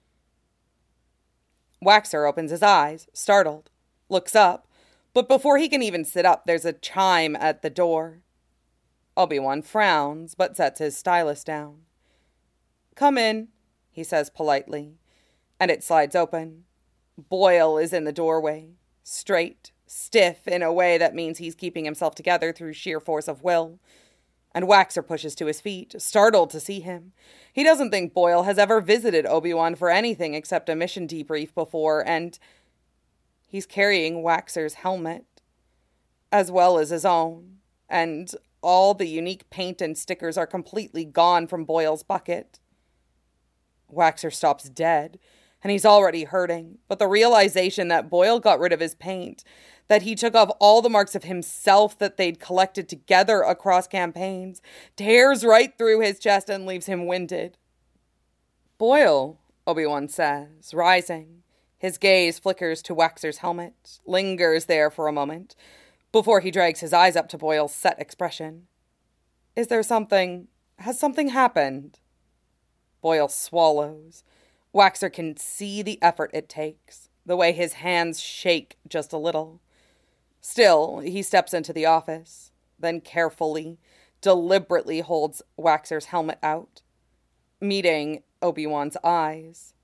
Waxer opens his eyes, startled, looks up, but before he can even sit up, there's a chime at the door. Obi-Wan frowns, but sets his stylus down. Come in, he says politely, and it slides open. Boyle is in the doorway, straight, stiff in a way that means he's keeping himself together through sheer force of will. And Waxer pushes to his feet, startled to see him. He doesn't think Boyle has ever visited Obi-Wan for anything except a mission debrief before, and he's carrying Waxer's helmet, as well as his own, and all the unique paint and stickers are completely gone from Boyle's bucket. Waxer stops dead, and he's already hurting, but the realization that Boyle got rid of his paint, that he took off all the marks of himself that they'd collected together across campaigns, tears right through his chest and leaves him winded. Boyle, Obi-Wan says, rising. His gaze flickers to Waxer's helmet, lingers there for a moment, before he drags his eyes up to Boyle's set expression. Is there something... has something happened? Boyle swallows. Waxer can see the effort it takes, the way his hands shake just a little. Still, he steps into the office, then carefully, deliberately holds Waxer's helmet out, meeting Obi-Wan's eyes.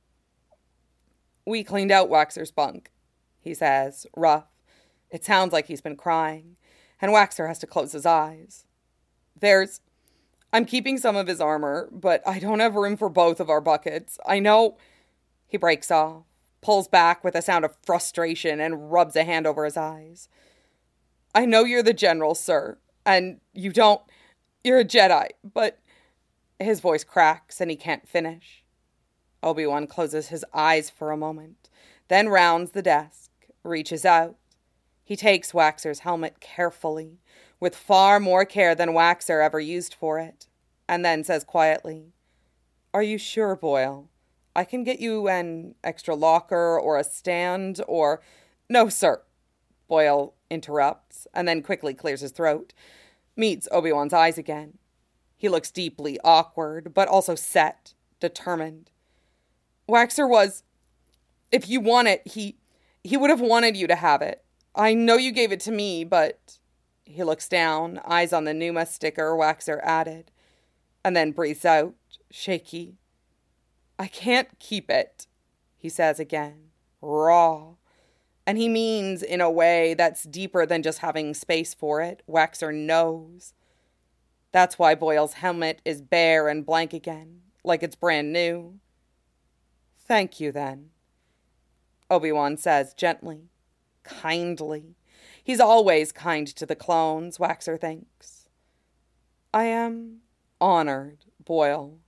We cleaned out Waxer's bunk, he says, rough. It sounds like he's been crying, and Waxer has to close his eyes. There's... I'm keeping some of his armor, but I don't have room for both of our buckets. I know... He breaks off, pulls back with a sound of frustration, and rubs a hand over his eyes. I know you're the general, sir, and you don't... You're a Jedi, but... His voice cracks, and he can't finish. Obi-Wan closes his eyes for a moment, then rounds the desk, reaches out. He takes Waxer's helmet carefully, with far more care than Waxer ever used for it, and then says quietly, Are you sure, Boyle? I can get you an extra locker or a stand or... No, sir, Boyle interrupts, and then quickly clears his throat, meets Obi-Wan's eyes again. He looks deeply awkward, but also set, determined. Waxer was... If you want it, he... He would have wanted you to have it. I know you gave it to me, but... He looks down, eyes on the Pneuma sticker Waxer added, and then breathes out, shaky. I can't keep it, he says again, raw. And he means in a way that's deeper than just having space for it. Waxer knows. That's why Boyle's helmet is bare and blank again, like it's brand new. Thank you, then. Obi-Wan says gently, kindly. He's always kind to the clones, Waxer thinks. I am honored, Boyle.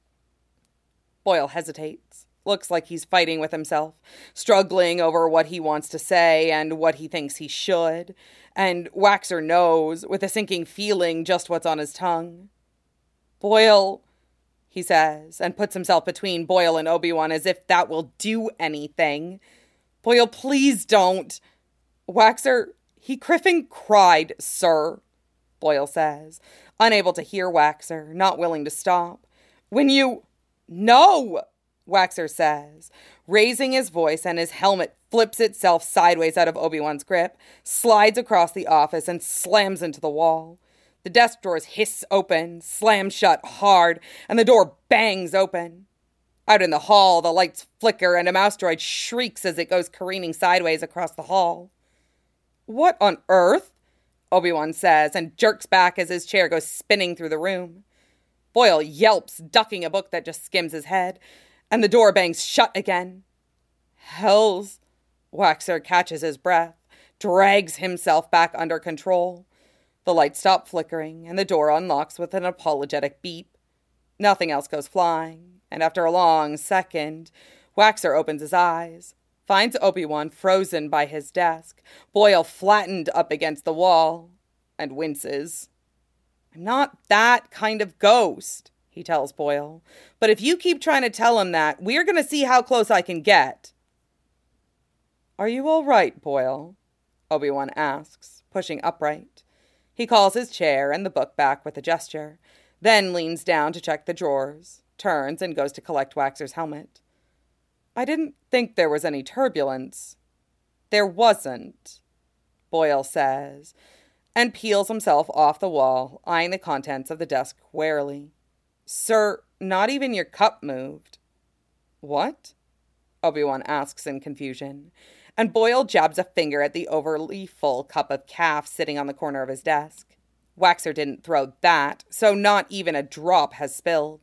Boyle hesitates, looks like he's fighting with himself, struggling over what he wants to say and what he thinks he should, and Waxer knows, with a sinking feeling, just what's on his tongue. Boyle, he says, and puts himself between Boyle and Obi-Wan as if that will do anything. Boyle, please don't. Waxer, he Criffin cried, sir, Boyle says, unable to hear Waxer, not willing to stop. When you... No, Waxer says, raising his voice, and his helmet flips itself sideways out of Obi-Wan's grip, slides across the office, and slams into the wall. The desk drawers hiss open, slam shut hard, and the door bangs open. Out in the hall, the lights flicker, and a mouse droid shrieks as it goes careening sideways across the hall. What on earth? Obi-Wan says, and jerks back as his chair goes spinning through the room. Boyle yelps, ducking a book that just skims his head, and the door bangs shut again. Hells! Waxer catches his breath, drags himself back under control. The lights stop flickering, and the door unlocks with an apologetic beep. Nothing else goes flying, and after a long second, Waxer opens his eyes, finds Obi-Wan frozen by his desk, Boyle flattened up against the wall, and winces. I'm not that kind of ghost, he tells Boyle, but if you keep trying to tell him that, we're going to see how close I can get. Are you all right, Boyle? Obi-Wan asks, pushing upright. He calls his chair and the book back with a gesture, then leans down to check the drawers, turns and goes to collect Waxer's helmet. I didn't think there was any turbulence. There wasn't, Boyle says, and peels himself off the wall, eyeing the contents of the desk warily. Sir, not even your cup moved. What? Obi-Wan asks in confusion, and Boyle jabs a finger at the overly full cup of caf sitting on the corner of his desk. Waxer didn't throw that, so not even a drop has spilled.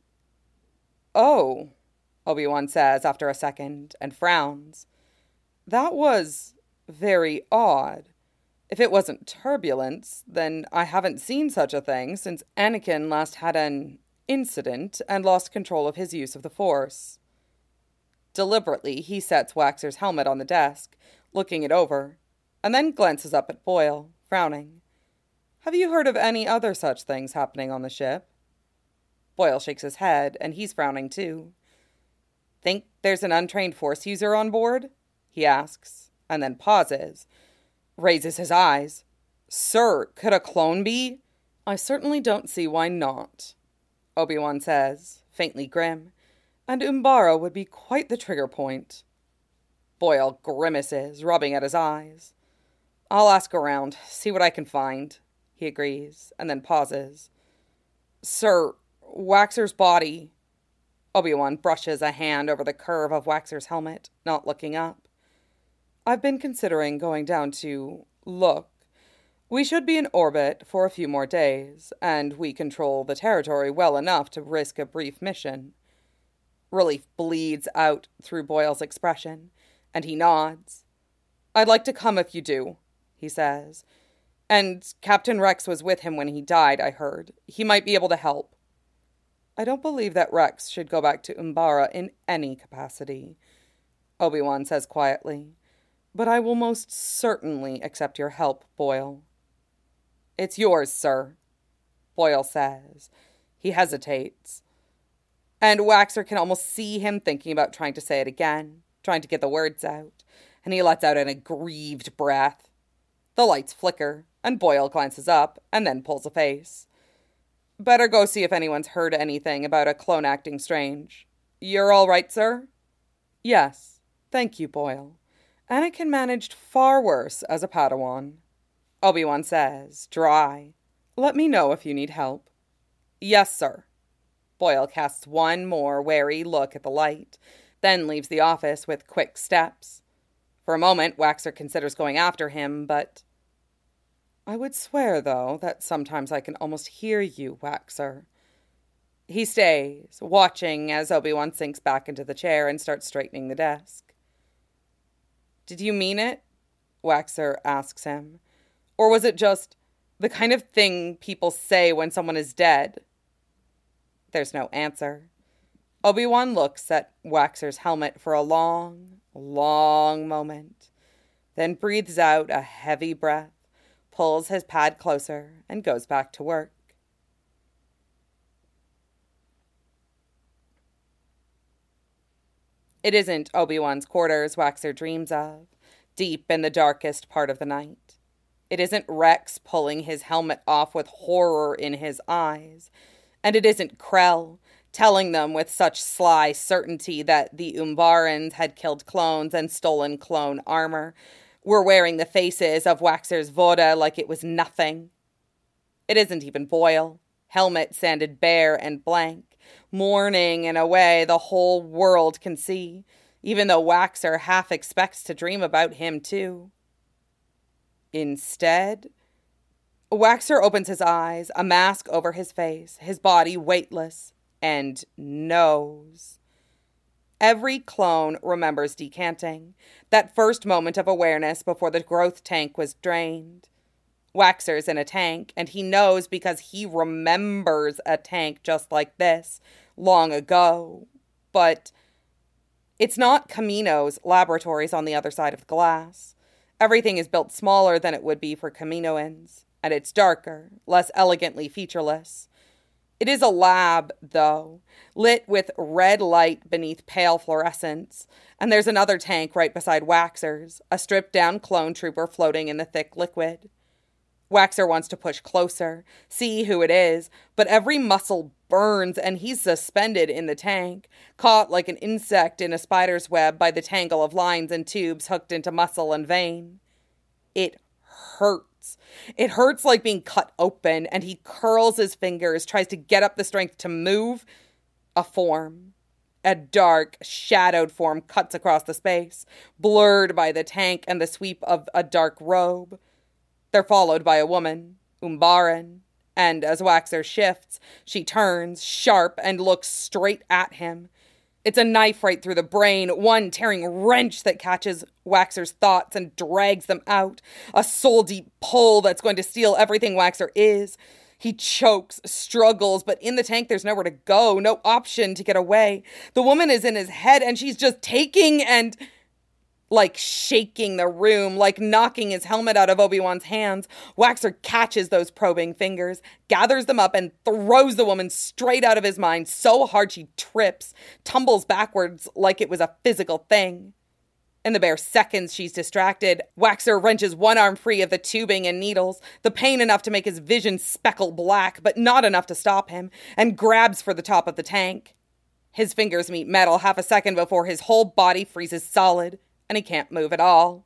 Oh, Obi-Wan says after a second, and frowns. That was very odd. If it wasn't turbulence, then I haven't seen such a thing since Anakin last had an incident and lost control of his use of the Force. Deliberately, he sets Waxer's helmet on the desk, looking it over, and then glances up at Boyle, frowning. Have you heard of any other such things happening on the ship? Boyle shakes his head, and he's frowning too. Think there's an untrained Force user on board? He asks, and then pauses, raises his eyes. Sir, could a clone be? I certainly don't see why not, Obi-Wan says, faintly grim. And Umbara would be quite the trigger point. Boyle grimaces, rubbing at his eyes. I'll ask around, see what I can find, he agrees, and then pauses. Sir, Waxer's body. Obi-Wan brushes a hand over the curve of Waxer's helmet, not looking up. I've been considering going down to look. We should be in orbit for a few more days, and we control the territory well enough to risk a brief mission. Relief bleeds out through Boyle's expression, and he nods. I'd like to come if you do, he says. And Captain Rex was with him when he died, I heard. He might be able to help. I don't believe that Rex should go back to Umbara in any capacity, Obi-Wan says quietly. But I will most certainly accept your help, Boyle. It's yours, sir, Boyle says. He hesitates. And Waxer can almost see him thinking about trying to say it again, trying to get the words out, and he lets out an aggrieved breath. The lights flicker, and Boyle glances up, and then pulls a face. Better go see if anyone's heard anything about a clone acting strange. You're all right, sir? Yes, thank you, Boyle. Anakin managed far worse as a Padawan, Obi-Wan says, dry. Let me know if you need help. Yes, sir. Boyle casts one more wary look at the light, then leaves the office with quick steps. For a moment, Waxer considers going after him, but... I would swear, though, that sometimes I can almost hear you, Waxer. He stays, watching as Obi-Wan sinks back into the chair and starts straightening the desk. Did you mean it? Waxer asks him. Or was it just the kind of thing people say when someone is dead? There's no answer. Obi-Wan looks at Waxer's helmet for a long, long moment, then breathes out a heavy breath, pulls his pad closer, and goes back to work. It isn't Obi-Wan's quarters Waxer dreams of, deep in the darkest part of the night. It isn't Rex pulling his helmet off with horror in his eyes, and it isn't Krell telling them with such sly certainty that the Umbarans had killed clones and stolen clone armor, were wearing the faces of Waxer's Voda like it was nothing. It isn't even Boyle, helmet sanded bare and blank, mourning in a way the whole world can see, even though Waxer half expects to dream about him too. Instead, Waxer opens his eyes, a mask over his face, his body weightless, and knows. Every clone remembers decanting, that first moment of awareness before the growth tank was drained. Waxer's in a tank, and he knows because he remembers a tank just like this, long ago. But it's not Kamino's laboratories on the other side of the glass. Everything is built smaller than it would be for Kaminoans, and it's darker, less elegantly featureless. It is a lab, though, lit with red light beneath pale fluorescence, and there's another tank right beside Waxer's, a stripped-down clone trooper floating in the thick liquid. Waxer wants to push closer, see who it is, but every muscle burns and he's suspended in the tank, caught like an insect in a spider's web by the tangle of lines and tubes hooked into muscle and vein. It hurts. It hurts like being cut open, and he curls his fingers, tries to get up the strength to move. A form, a dark, shadowed form cuts across the space, blurred by the tank and the sweep of a dark robe. They're followed by a woman, Umbaran, and as Waxer shifts, she turns, sharp, and looks straight at him. It's a knife right through the brain, one tearing wrench that catches Waxer's thoughts and drags them out, a soul-deep pull that's going to steal everything Waxer is. He chokes, struggles, but in the tank there's nowhere to go, no option to get away. The woman is in his head, and she's just taking and... like shaking the room, like knocking his helmet out of Obi-Wan's hands. Waxer catches those probing fingers, gathers them up, and throws the woman straight out of his mind so hard she trips, tumbles backwards like it was a physical thing. In the bare seconds she's distracted, Waxer wrenches one arm free of the tubing and needles, the pain enough to make his vision speckle black, but not enough to stop him, and grabs for the top of the tank. His fingers meet metal half a second before his whole body freezes solid, and he can't move at all.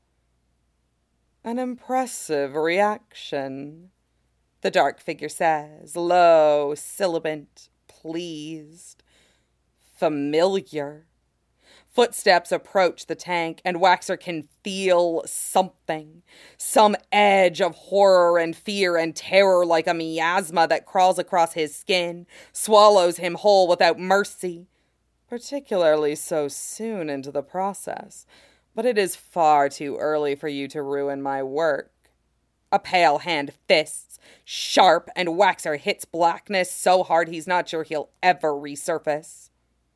An impressive reaction, the dark figure says, low, sibilant, pleased, familiar. Footsteps approach the tank, and Waxer can feel something, some edge of horror and fear and terror like a miasma that crawls across his skin, swallows him whole without mercy, particularly so soon into the process. But it is far too early for you to ruin my work. A pale hand fists, sharp, and Waxer hits blackness so hard he's not sure he'll ever resurface.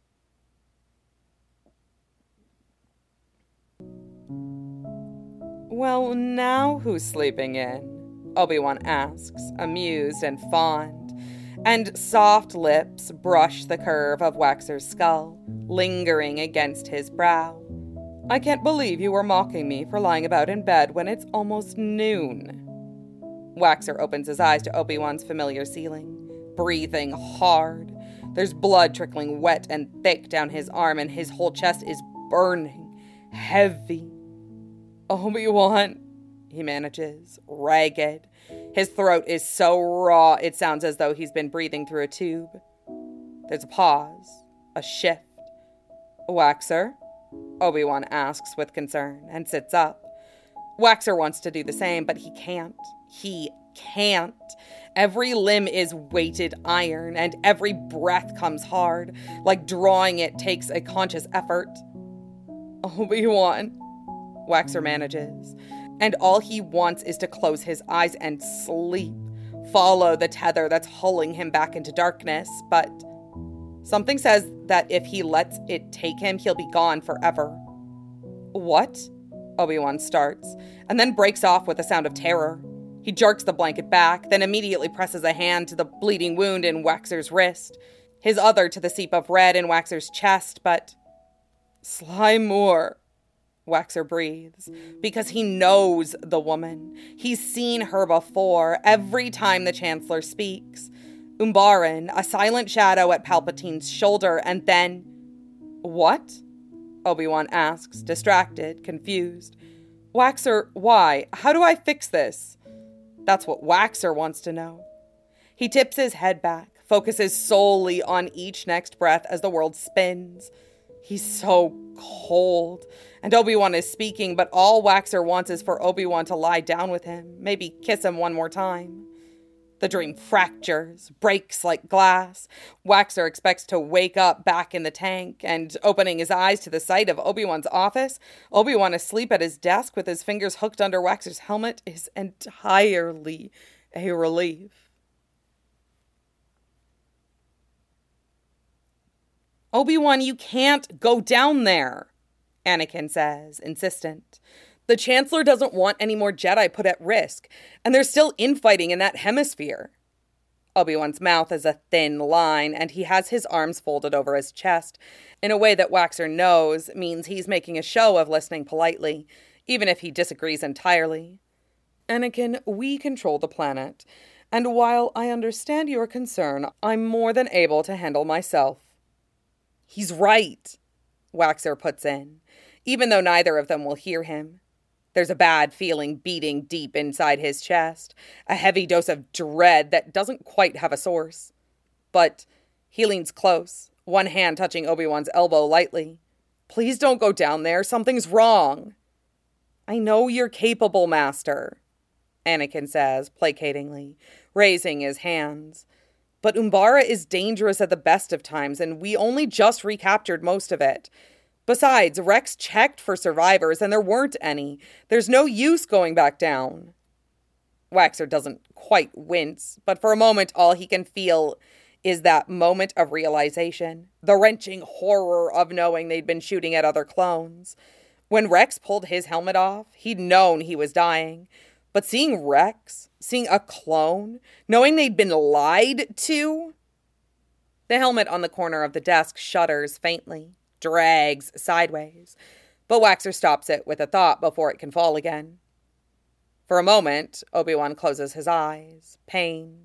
Well, now who's sleeping in? Obi-Wan asks, amused and fond, and soft lips brush the curve of Waxer's skull, lingering against his brow. I can't believe you were mocking me for lying about in bed when it's almost noon. Waxer opens his eyes to Obi-Wan's familiar ceiling, breathing hard. There's blood trickling wet and thick down his arm, and his whole chest is burning, heavy. Obi-Wan, he manages, ragged. His throat is so raw it sounds as though he's been breathing through a tube. There's a pause, a shift. Waxer? Obi-Wan asks with concern and sits up. Waxer wants to do the same, but he can't. He can't. Every limb is weighted iron, and every breath comes hard, like drawing it takes a conscious effort. Obi-Wan, Waxer manages, and all he wants is to close his eyes and sleep, follow the tether that's hauling him back into darkness, but something says that if he lets it take him, he'll be gone forever. What? Obi-Wan starts, and then breaks off with a sound of terror. He jerks the blanket back, then immediately presses a hand to the bleeding wound in Waxer's wrist, his other to the seep of red in Waxer's chest, but Sly Moore, Waxer breathes, because he knows the woman. He's seen her before, every time the Chancellor speaks. Umbaran, a silent shadow at Palpatine's shoulder, and then... What? Obi-Wan asks, distracted, confused. Waxer, why? How do I fix this? That's what Waxer wants to know. He tips his head back, focuses solely on each next breath as the world spins. He's so cold, and Obi-Wan is speaking, but all Waxer wants is for Obi-Wan to lie down with him, maybe kiss him one more time. The dream fractures, breaks like glass. Waxer expects to wake up back in the tank, and opening his eyes to the sight of Obi-Wan's office, Obi-Wan asleep at his desk with his fingers hooked under Waxer's helmet, is entirely a relief. Obi-Wan, you can't go down there, Anakin says, insistent. The Chancellor doesn't want any more Jedi put at risk, and there's still infighting in that hemisphere. Obi-Wan's mouth is a thin line, and he has his arms folded over his chest, in a way that Waxer knows means he's making a show of listening politely, even if he disagrees entirely. Anakin, we control the planet, and while I understand your concern, I'm more than able to handle myself. He's right, Waxer puts in, even though neither of them will hear him. There's a bad feeling beating deep inside his chest, a heavy dose of dread that doesn't quite have a source. But he leans close, one hand touching Obi-Wan's elbow lightly. Please don't go down there, something's wrong. I know you're capable, Master, Anakin says placatingly, raising his hands. But Umbara is dangerous at the best of times, and we only just recaptured most of it. Besides, Rex checked for survivors, and there weren't any. There's no use going back down. Waxer doesn't quite wince, but for a moment all he can feel is that moment of realization, the wrenching horror of knowing they'd been shooting at other clones. When Rex pulled his helmet off, he'd known he was dying. But seeing Rex, seeing a clone, knowing they'd been lied to... The helmet on the corner of the desk shudders faintly, drags sideways, but Waxer stops it with a thought before it can fall again. For a moment, Obi-Wan closes his eyes, pained.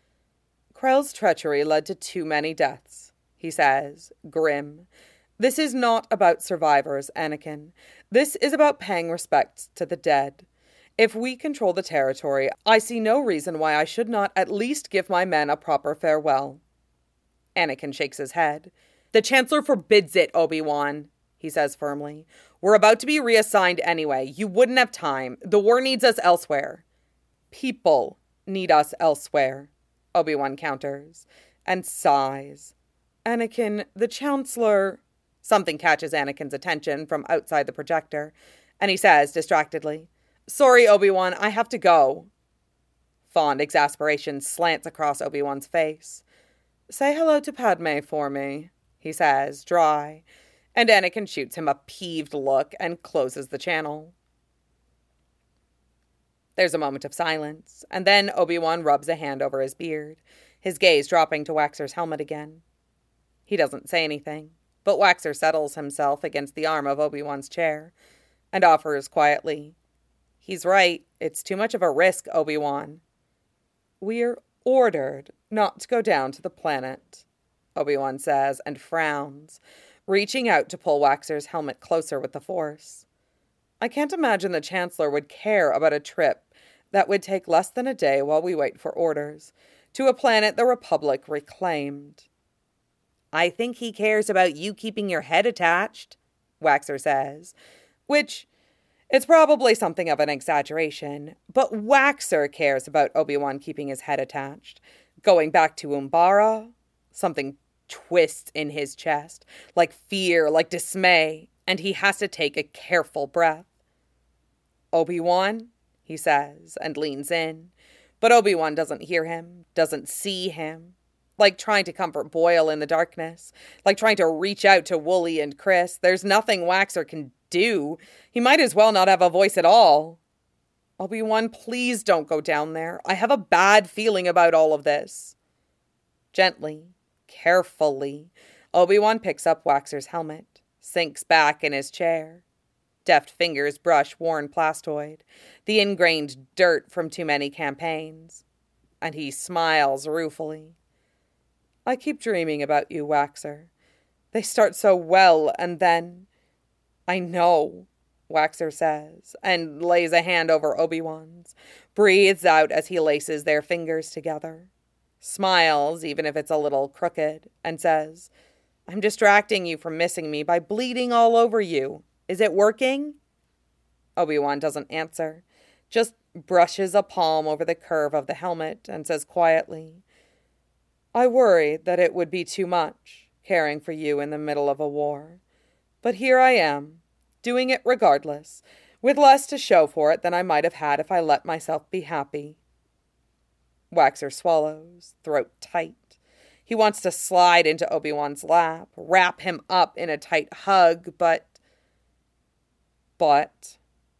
Krell's treachery led to too many deaths, he says, grim. This is not about survivors, Anakin. This is about paying respects to the dead. If we control the territory, I see no reason why I should not at least give my men a proper farewell. Anakin shakes his head. The Chancellor forbids it, Obi-Wan, he says firmly. We're about to be reassigned anyway. You wouldn't have time. The war needs us elsewhere. People need us elsewhere, Obi-Wan counters, and sighs. Anakin, the Chancellor... Something catches Anakin's attention from outside the projector, and he says distractedly, Sorry, Obi-Wan, I have to go. Fond exasperation slants across Obi-Wan's face. Say hello to Padme for me, he says, dry, and Anakin shoots him a peeved look and closes the channel. There's a moment of silence, and then Obi-Wan rubs a hand over his beard, his gaze dropping to Waxer's helmet again. He doesn't say anything, but Waxer settles himself against the arm of Obi-Wan's chair and offers quietly, He's right. It's too much of a risk, Obi-Wan. We're ordered not to go down to the planet, Obi-Wan says, and frowns, reaching out to pull Waxer's helmet closer with the Force. I can't imagine the Chancellor would care about a trip that would take less than a day while we wait for orders, to a planet the Republic reclaimed. I think he cares about you keeping your head attached, Waxer says, which... It's probably something of an exaggeration, but Waxer cares about Obi-Wan keeping his head attached. Going back to Umbara, something twists in his chest, like fear, like dismay, and he has to take a careful breath. Obi-Wan, he says, and leans in. But Obi-Wan doesn't hear him, doesn't see him. Like trying to comfort Boyle in the darkness, like trying to reach out to Wooly and Chris. There's nothing Waxer can do. He might as well not have a voice at all. Obi-Wan, please don't go down there. I have a bad feeling about all of this. Gently, carefully, Obi-Wan picks up Waxer's helmet, sinks back in his chair. Deft fingers brush worn plastoid, the ingrained dirt from too many campaigns. And he smiles ruefully. I keep dreaming about you, Waxer. They start so well, and then... I know, Waxer says, and lays a hand over Obi-Wan's, breathes out as he laces their fingers together, smiles, even if it's a little crooked, and says, I'm distracting you from missing me by bleeding all over you. Is it working? Obi-Wan doesn't answer, just brushes a palm over the curve of the helmet and says quietly, I worried that it would be too much, caring for you in the middle of a war. But here I am, doing it regardless, with less to show for it than I might have had if I let myself be happy. Waxer swallows, throat tight. He wants to slide into Obi-Wan's lap, wrap him up in a tight hug, but... But...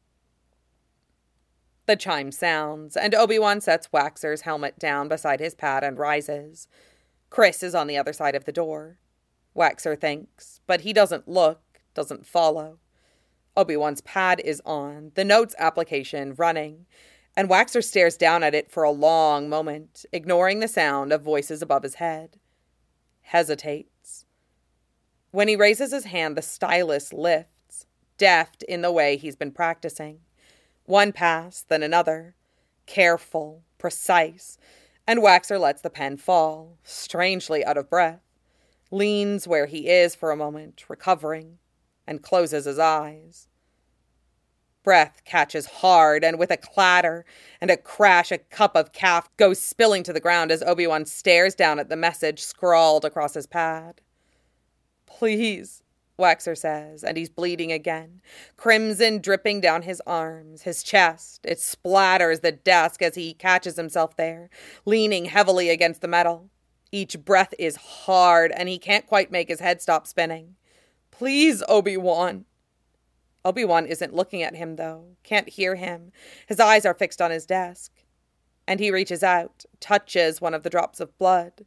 The chime sounds, and Obi-Wan sets Waxer's helmet down beside his pad and rises. Chris is on the other side of the door. Waxer thinks, but he doesn't look, doesn't follow. Obi-Wan's pad is on, the notes application running, and Waxer stares down at it for a long moment, ignoring the sound of voices above his head. Hesitates. When he raises his hand, the stylus lifts, deft in the way he's been practicing. One pass, then another, careful, precise, and Waxer lets the pen fall, strangely out of breath, leans where he is for a moment, recovering, and closes his eyes. Breath catches hard, and with a clatter and a crash, a cup of caf goes spilling to the ground as Obi-Wan stares down at the message scrawled across his pad. Please, Waxer says, and he's bleeding again, crimson dripping down his arms, his chest. It splatters the desk as he catches himself there, leaning heavily against the metal. Each breath is hard, and he can't quite make his head stop spinning. Please, Obi-Wan. Obi-Wan isn't looking at him, though, can't hear him. His eyes are fixed on his desk. And he reaches out, touches one of the drops of blood.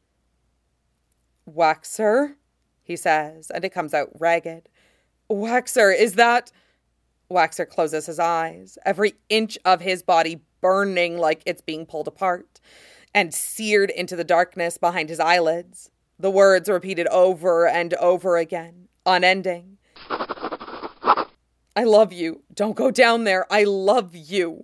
Waxer? He says, and it comes out ragged. Waxer, is that... Waxer closes his eyes, every inch of his body burning like it's being pulled apart, and seared into the darkness behind his eyelids. The words repeated over and over again, unending. I love you. Don't go down there. I love you.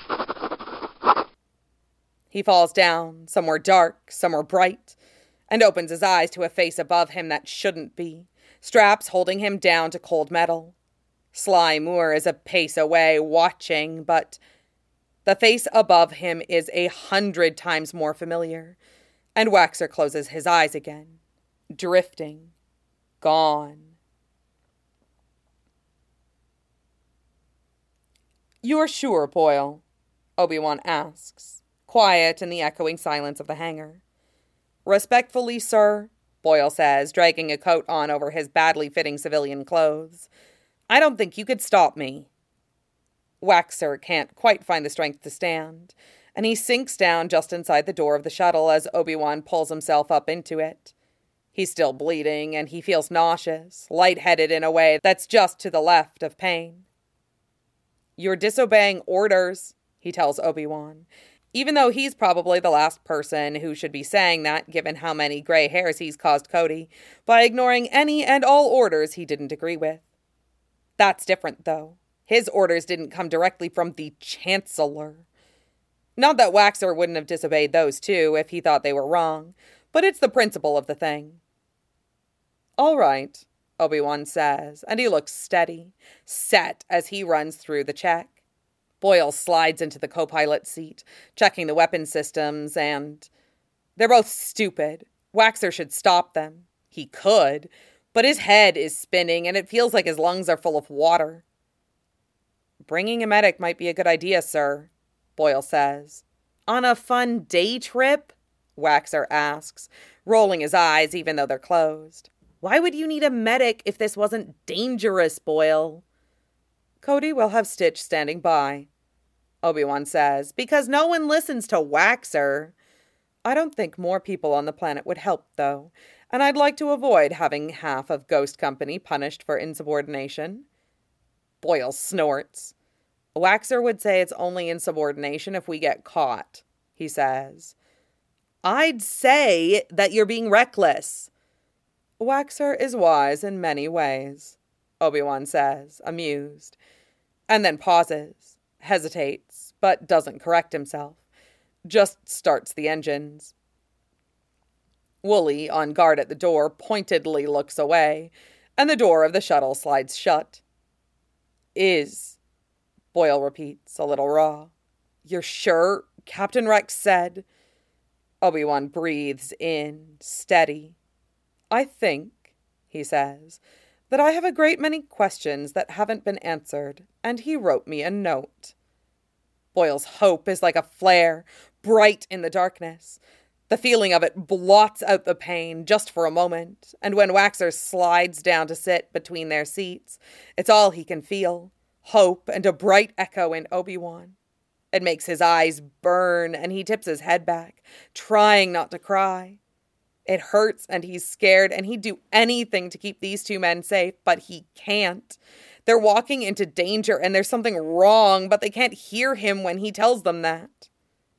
He falls down, somewhere dark, somewhere bright, and opens his eyes to a face above him that shouldn't be, straps holding him down to cold metal. Sly Moore is a pace away, watching, but the face above him is a hundred times more familiar, and Waxer closes his eyes again, drifting, gone. You're sure, Boyle? Obi-Wan asks, quiet in the echoing silence of the hangar. Respectfully, sir, Boyle says, dragging a coat on over his badly fitting civilian clothes. I don't think you could stop me. Waxer can't quite find the strength to stand, and he sinks down just inside the door of the shuttle as Obi-Wan pulls himself up into it. He's still bleeding, and he feels nauseous, lightheaded in a way that's just to the left of pain. You're disobeying orders, he tells Obi-Wan, even though he's probably the last person who should be saying that, given how many gray hairs he's caused Cody, by ignoring any and all orders he didn't agree with. That's different, though. His orders didn't come directly from the Chancellor. Not that Waxer wouldn't have disobeyed those too if he thought they were wrong, but it's the principle of the thing. All right, Obi-Wan says, and he looks steady, set as he runs through the check. Boyle slides into the co-pilot seat, checking the weapon systems, and... They're both stupid. Waxer should stop them. He could, but his head is spinning, and it feels like his lungs are full of water. Bringing a medic might be a good idea, sir, Boyle says. On a fun day trip? Waxer asks, rolling his eyes even though they're closed. Why would you need a medic if this wasn't dangerous, Boyle? Cody will have Stitch standing by, Obi-Wan says, because no one listens to Waxer. I don't think more people on the planet would help, though, and I'd like to avoid having half of Ghost Company punished for insubordination. Boyle snorts. Waxer would say it's only insubordination if we get caught, he says. I'd say that you're being reckless. Waxer is wise in many ways, Obi-Wan says, amused, and then pauses, hesitates, but doesn't correct himself, just starts the engines. Wooly, on guard at the door, pointedly looks away, and the door of the shuttle slides shut. Is, Boyle repeats, a little raw. You're sure? Captain Rex said. Obi-Wan breathes in, steady. I think, he says, that I have a great many questions that haven't been answered, and he wrote me a note. Boyle's hope is like a flare, bright in the darkness. The feeling of it blots out the pain just for a moment, and when Waxer slides down to sit between their seats, it's all he can feel, hope and a bright echo in Obi-Wan. It makes his eyes burn, and he tips his head back, trying not to cry. It hurts, and he's scared, and he'd do anything to keep these two men safe, but he can't. They're walking into danger, and there's something wrong, but they can't hear him when he tells them that.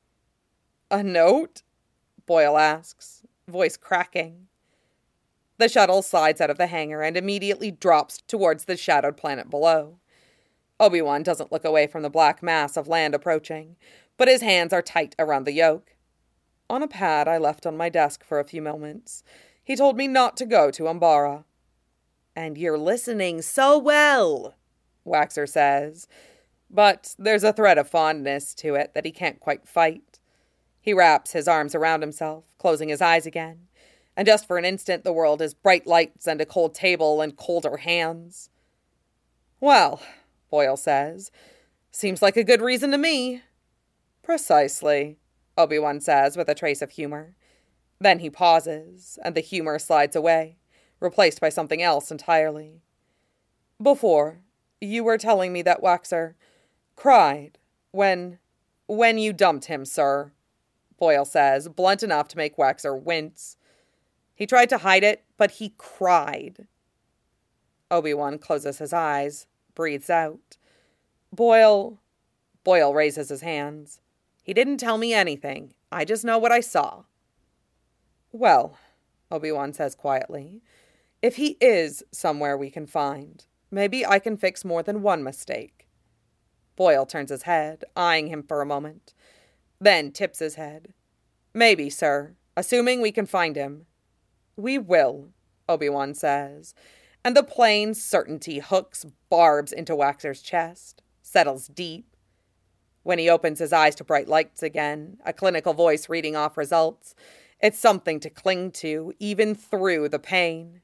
A note? Boyle asks, voice cracking. The shuttle slides out of the hangar and immediately drops towards the shadowed planet below. Obi-Wan doesn't look away from the black mass of land approaching, but his hands are tight around the yoke. On a pad I left on my desk for a few moments, he told me not to go to Umbara. And you're listening so well, Waxer says, but there's a thread of fondness to it that he can't quite fight. He wraps his arms around himself, closing his eyes again, and just for an instant the world is bright lights and a cold table and colder hands. Well, Boyle says, seems like a good reason to me. Precisely, Obi-Wan says with a trace of humor. Then he pauses, and the humor slides away, replaced by something else entirely. Before, you were telling me that Waxer cried when, when you dumped him, sir, Boyle says, blunt enough to make Waxer wince. He tried to hide it, but he cried. Obi-Wan closes his eyes, breathes out. Boyle... Boyle raises his hands. He didn't tell me anything. I just know what I saw. Well, Obi-Wan says quietly, if he is somewhere we can find, maybe I can fix more than one mistake. Boyle turns his head, eyeing him for a moment, then tips his head. Maybe, sir, assuming we can find him. We will, Obi-Wan says, and the plain certainty hooks barbs into Waxer's chest, settles deep. When he opens his eyes to bright lights again, a clinical voice reading off results, it's something to cling to, even through the pain.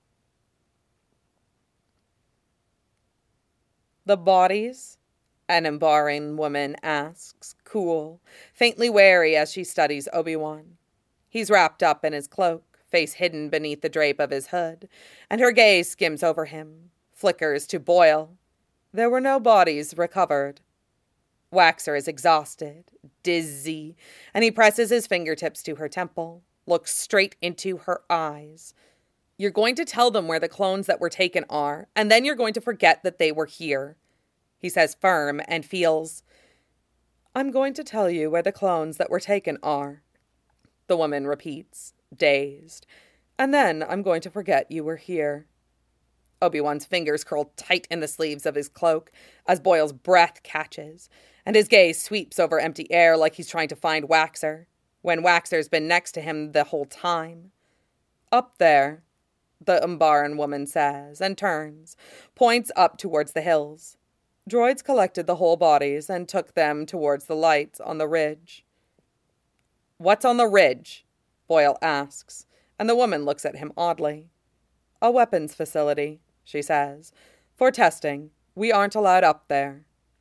The bodies? An Umbaran woman asks, cool, faintly wary as she studies Obi-Wan. He's wrapped up in his cloak, face hidden beneath the drape of his hood, and her gaze skims over him, flickers to Boyle. There were no bodies recovered. Waxer is exhausted, dizzy, and he presses his fingertips to her temple, looks straight into her eyes. You're going to tell them where the clones that were taken are, and then you're going to forget that they were here, he says firm and feels. I'm going to tell you where the clones that were taken are, the woman repeats, dazed, and then I'm going to forget you were here. Obi-Wan's fingers curl tight in the sleeves of his cloak as Boyle's breath catches, and his gaze sweeps over empty air like he's trying to find Waxer, when Waxer's been next to him the whole time. Up there, the Umbaran woman says, and turns, points up towards the hills. Droids collected the whole bodies and took them towards the lights on the ridge. What's on the ridge? Boyle asks, and the woman looks at him oddly. A weapons facility, she says. For testing. We aren't allowed up there.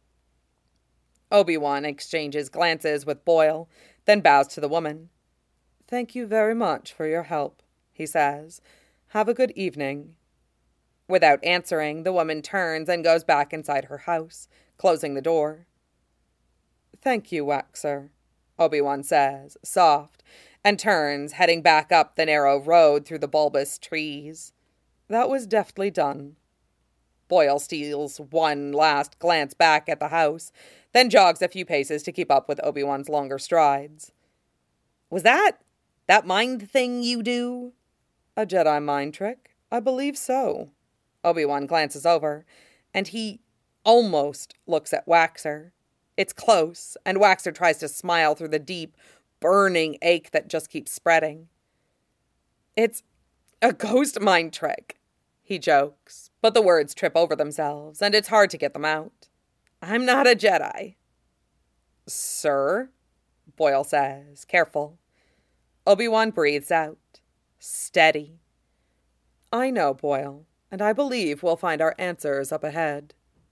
Obi-Wan exchanges glances with Boyle, then bows to the woman. "Thank you very much for your help," he says. "Have a good evening." Without answering, the woman turns and goes back inside her house, closing the door. "Thank you, Waxer," Obi-Wan says, soft, and turns, heading back up the narrow road through the bulbous trees. "That was deftly done." Boyle steals one last glance back at the house, then jogs a few paces to keep up with Obi-Wan's longer strides. "Was that... that mind thing you do?" "A Jedi mind trick? I believe so." Obi-Wan glances over, and he almost looks at Waxer. It's close, and Waxer tries to smile through the deep, burning ache that just keeps spreading. "It's a ghost mind trick," he jokes, but the words trip over themselves, and it's hard to get them out. "I'm not a Jedi." "Sir?" Boyle says, careful. Obi-Wan breathes out, steady. "I know, Boyle, and I believe we'll find our answers up ahead."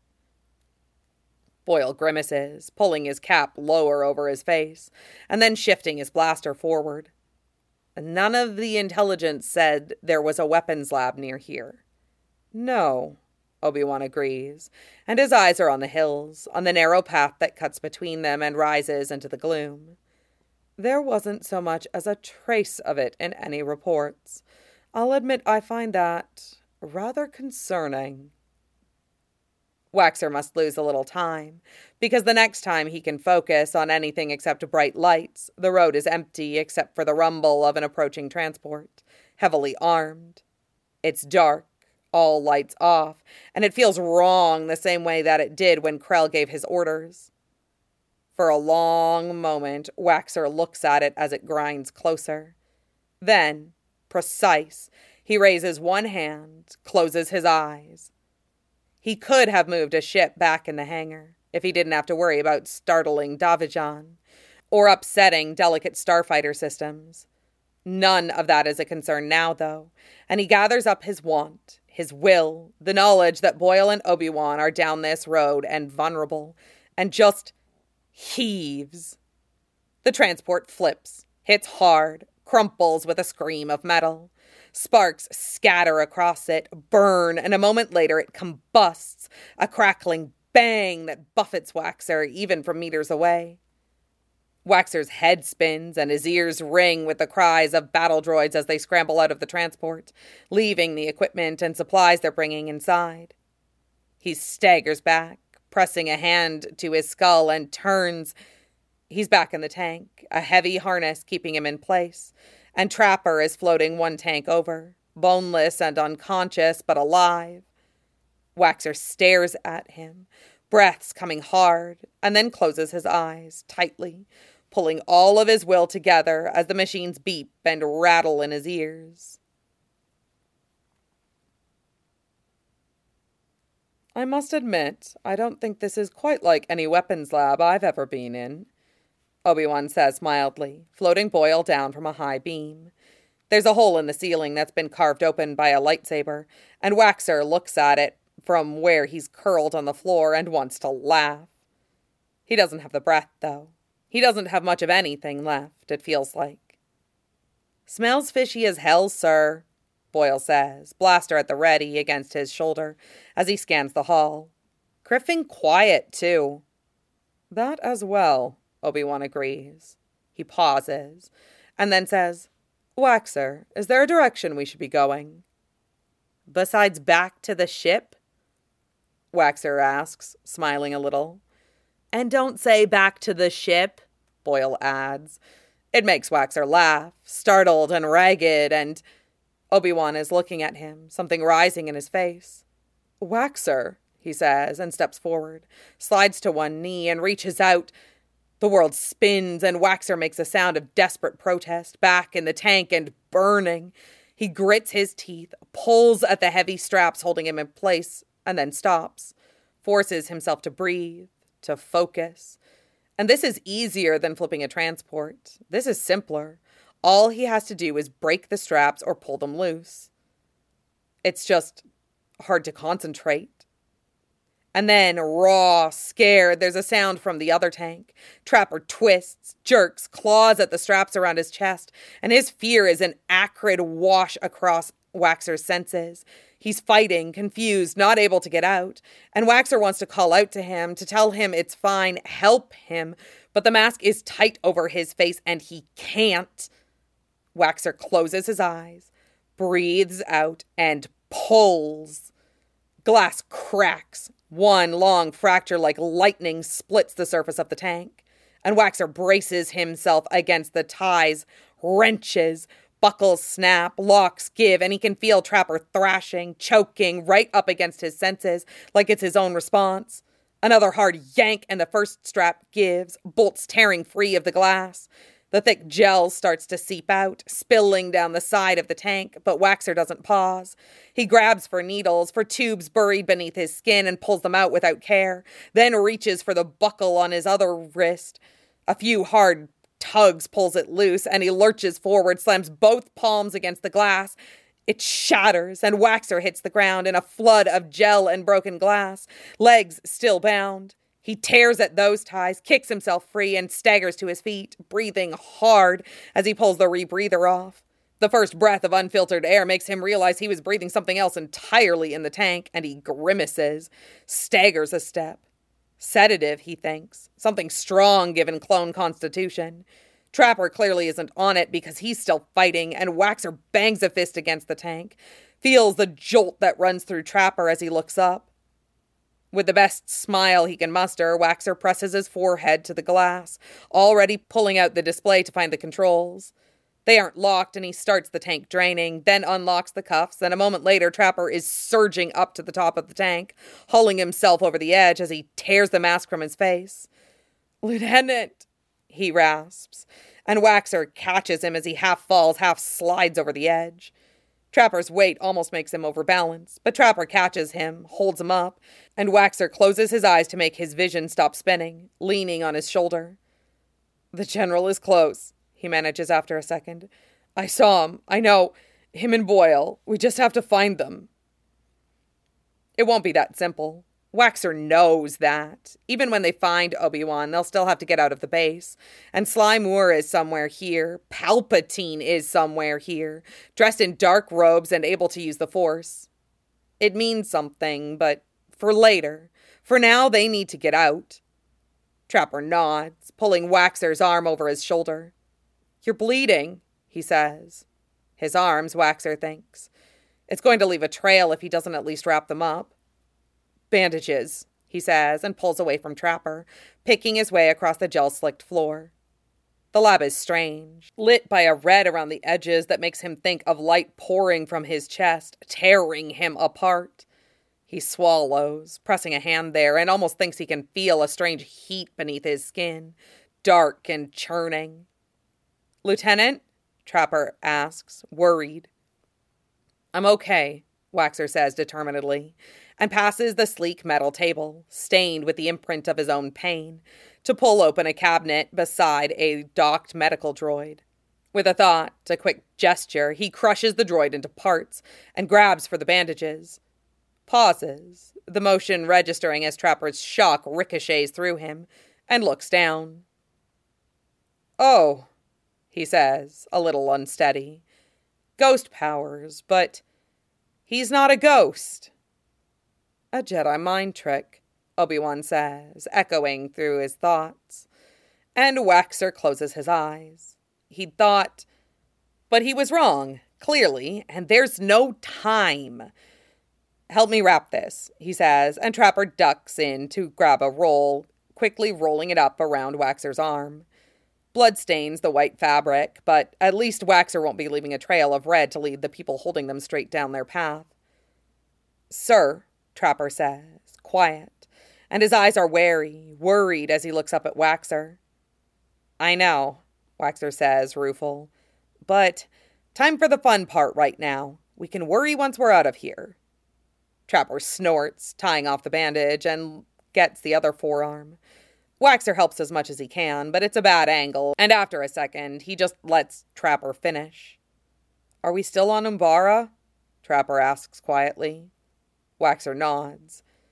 Boyle grimaces, pulling his cap lower over his face, and then shifting his blaster forward. "None of the intelligence said there was a weapons lab near here." "No," Obi-Wan agrees, and his eyes are on the hills, on the narrow path that cuts between them and rises into the gloom. "There wasn't so much as a trace of it in any reports. I'll admit I find that rather concerning." Waxer must lose a little time, because the next time he can focus on anything except bright lights, the road is empty except for the rumble of an approaching transport, heavily armed. It's dark, all lights off, and it feels wrong the same way that it did when Krell gave his orders. For a long moment, Waxer looks at it as it grinds closer. Then, precise, he raises one hand, closes his eyes. He could have moved a ship back in the hangar, if he didn't have to worry about startling Davijan, or upsetting delicate starfighter systems. None of that is a concern now, though, and he gathers up his want, his will, the knowledge that Boyle and Obi-Wan are down this road and vulnerable, and just heaves. The transport flips, hits hard, crumples with a scream of metal. Sparks scatter across it, burn, and a moment later it combusts, a crackling bang that buffets Waxer even from meters away. Waxer's head spins and his ears ring with the cries of battle droids as they scramble out of the transport, leaving the equipment and supplies they're bringing inside. He staggers back, pressing a hand to his skull, and turns. He's back in the tank, a heavy harness keeping him in place, and Trapper is floating one tank over, boneless and unconscious, but alive. Waxer stares at him, breaths coming hard, and then closes his eyes tightly, pulling all of his will together as the machines beep and rattle in his ears. "I must admit, I don't think this is quite like any weapons lab I've ever been in," Obi-Wan says mildly, floating Boyle down from a high beam. There's a hole in the ceiling that's been carved open by a lightsaber, and Waxer looks at it from where he's curled on the floor and wants to laugh. He doesn't have the breath, though. He doesn't have much of anything left, it feels like. "Smells fishy as hell, sir," Boyle says, blaster at the ready against his shoulder as he scans the hall. "Criffing quiet, too." "That as well," Obi-Wan agrees. He pauses, and then says, "Waxer, is there a direction we should be going?" "Besides back to the ship?" Waxer asks, smiling a little. "And don't say back to the ship," Boyle adds. It makes Waxer laugh, startled and ragged, and Obi-Wan is looking at him, something rising in his face. "Waxer," he says, and steps forward, slides to one knee, and reaches out. The world spins, and Waxer makes a sound of desperate protest, back in the tank and burning. He grits his teeth, pulls at the heavy straps holding him in place, and then stops, forces himself to breathe, to focus. And this is easier than flipping a transport. This is simpler. All he has to do is break the straps or pull them loose. It's just hard to concentrate. And then, raw, scared, there's a sound from the other tank. Trapper twists, jerks, claws at the straps around his chest, and his fear is an acrid wash across Waxer's senses. He's fighting, confused, not able to get out, and Waxer wants to call out to him, to tell him it's fine, help him, but the mask is tight over his face and he can't. Waxer closes his eyes, breathes out, and pulls. Glass cracks. One long fracture like lightning splits the surface of the tank, and Waxer braces himself against the ties, wrenches, buckles snap, locks give, and he can feel Trapper thrashing, choking right up against his senses like it's his own response. Another hard yank, and the first strap gives, bolts tearing free of the glass. The thick gel starts to seep out, spilling down the side of the tank, but Waxer doesn't pause. He grabs for needles, for tubes buried beneath his skin, and pulls them out without care, then reaches for the buckle on his other wrist. A few hard tugs pulls it loose, and he lurches forward, slams both palms against the glass. It shatters, and Waxer hits the ground in a flood of gel and broken glass, legs still bound. He tears at those ties, kicks himself free, and staggers to his feet, breathing hard as he pulls the rebreather off. The first breath of unfiltered air makes him realize he was breathing something else entirely in the tank, and he grimaces, staggers a step. Sedative, he thinks. Something strong given clone constitution. Trapper clearly isn't on it because he's still fighting, and Waxer bangs a fist against the tank, feels the jolt that runs through Trapper as he looks up. With the best smile he can muster, Waxer presses his forehead to the glass, already pulling out the display to find the controls. They aren't locked, and he starts the tank draining, then unlocks the cuffs, and a moment later, Trapper is surging up to the top of the tank, hauling himself over the edge as he tears the mask from his face. "Lieutenant," he rasps, and Waxer catches him as he half falls, half slides over the edge. Trapper's weight almost makes him overbalance, but Trapper catches him, holds him up, and Waxer closes his eyes to make his vision stop spinning, leaning on his shoulder. "The General is close," he manages after a second. "I saw him. I know. Him and Boyle. We just have to find them." It won't be that simple. Waxer knows that. Even when they find Obi-Wan, they'll still have to get out of the base. And Sly Moore is somewhere here. Palpatine is somewhere here, dressed in dark robes and able to use the Force. It means something, but for later. For now, they need to get out. Trapper nods, pulling Waxer's arm over his shoulder. "You're bleeding," he says. His arms, Waxer thinks. It's going to leave a trail if he doesn't at least wrap them up. "Bandages," he says, and pulls away from Trapper, picking his way across the gel-slicked floor. The lab is strange, lit by a red around the edges that makes him think of light pouring from his chest, tearing him apart. He swallows, pressing a hand there, and almost thinks he can feel a strange heat beneath his skin, dark and churning. "Lieutenant?" Trapper asks, worried. "I'm okay," Waxer says determinedly, and passes the sleek metal table, stained with the imprint of his own pain, to pull open a cabinet beside a docked medical droid. With a thought, a quick gesture, he crushes the droid into parts and grabs for the bandages. Pauses, the motion registering as Trapper's shock ricochets through him, and looks down. "Oh," he says, a little unsteady. "Ghost powers, but he's not a ghost." "A Jedi mind trick," Obi-Wan says, echoing through his thoughts. And Waxer closes his eyes. He'd thought, but he was wrong, clearly, and there's no time. "Help me wrap this," he says, and Trapper ducks in to grab a roll, quickly rolling it up around Waxer's arm. Blood stains the white fabric, but at least Waxer won't be leaving a trail of red to lead the people holding them straight down their path. "Sir," Trapper says, quiet, and his eyes are wary, worried as he looks up at Waxer. "I know," Waxer says, rueful, "but time for the fun part right now. We can worry once we're out of here." Trapper snorts, tying off the bandage, and gets the other forearm. Waxer helps as much as he can, but it's a bad angle, and after a second, he just lets Trapper finish. "Are we still on Umbara?" Trapper asks quietly. Waxer nods.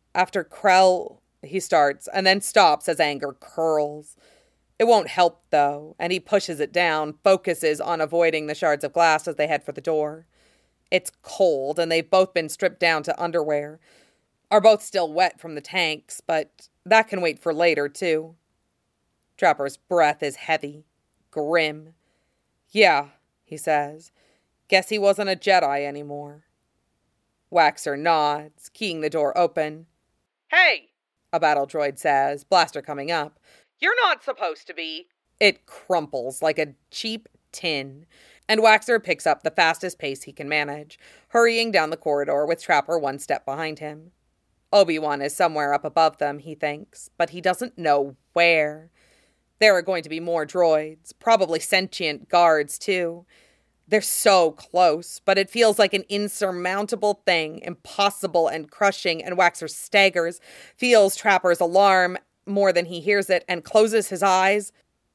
After Krell, he starts, and then stops as anger curls. It won't help, though, and he pushes it down, focuses on avoiding the shards of glass as they head for the door. It's cold, and they've both been stripped down to underwear. Are both still wet from the tanks, but that can wait for later, too. Trapper's breath is heavy, grim. Yeah, he says. Guess he wasn't a Jedi anymore. Waxer nods, keying the door open. Hey, a battle droid says, blaster coming up. You're not supposed to be. It crumples like a cheap tin, and Waxer picks up the fastest pace he can manage, hurrying down the corridor with Trapper one step behind him. Obi-Wan is somewhere up above them, he thinks, but he doesn't know where. There are going to be more droids, probably sentient guards, too. They're so close, but it feels like an insurmountable thing, impossible and crushing, and Waxer staggers, feels Trapper's alarm more than he hears it, and closes his eyes.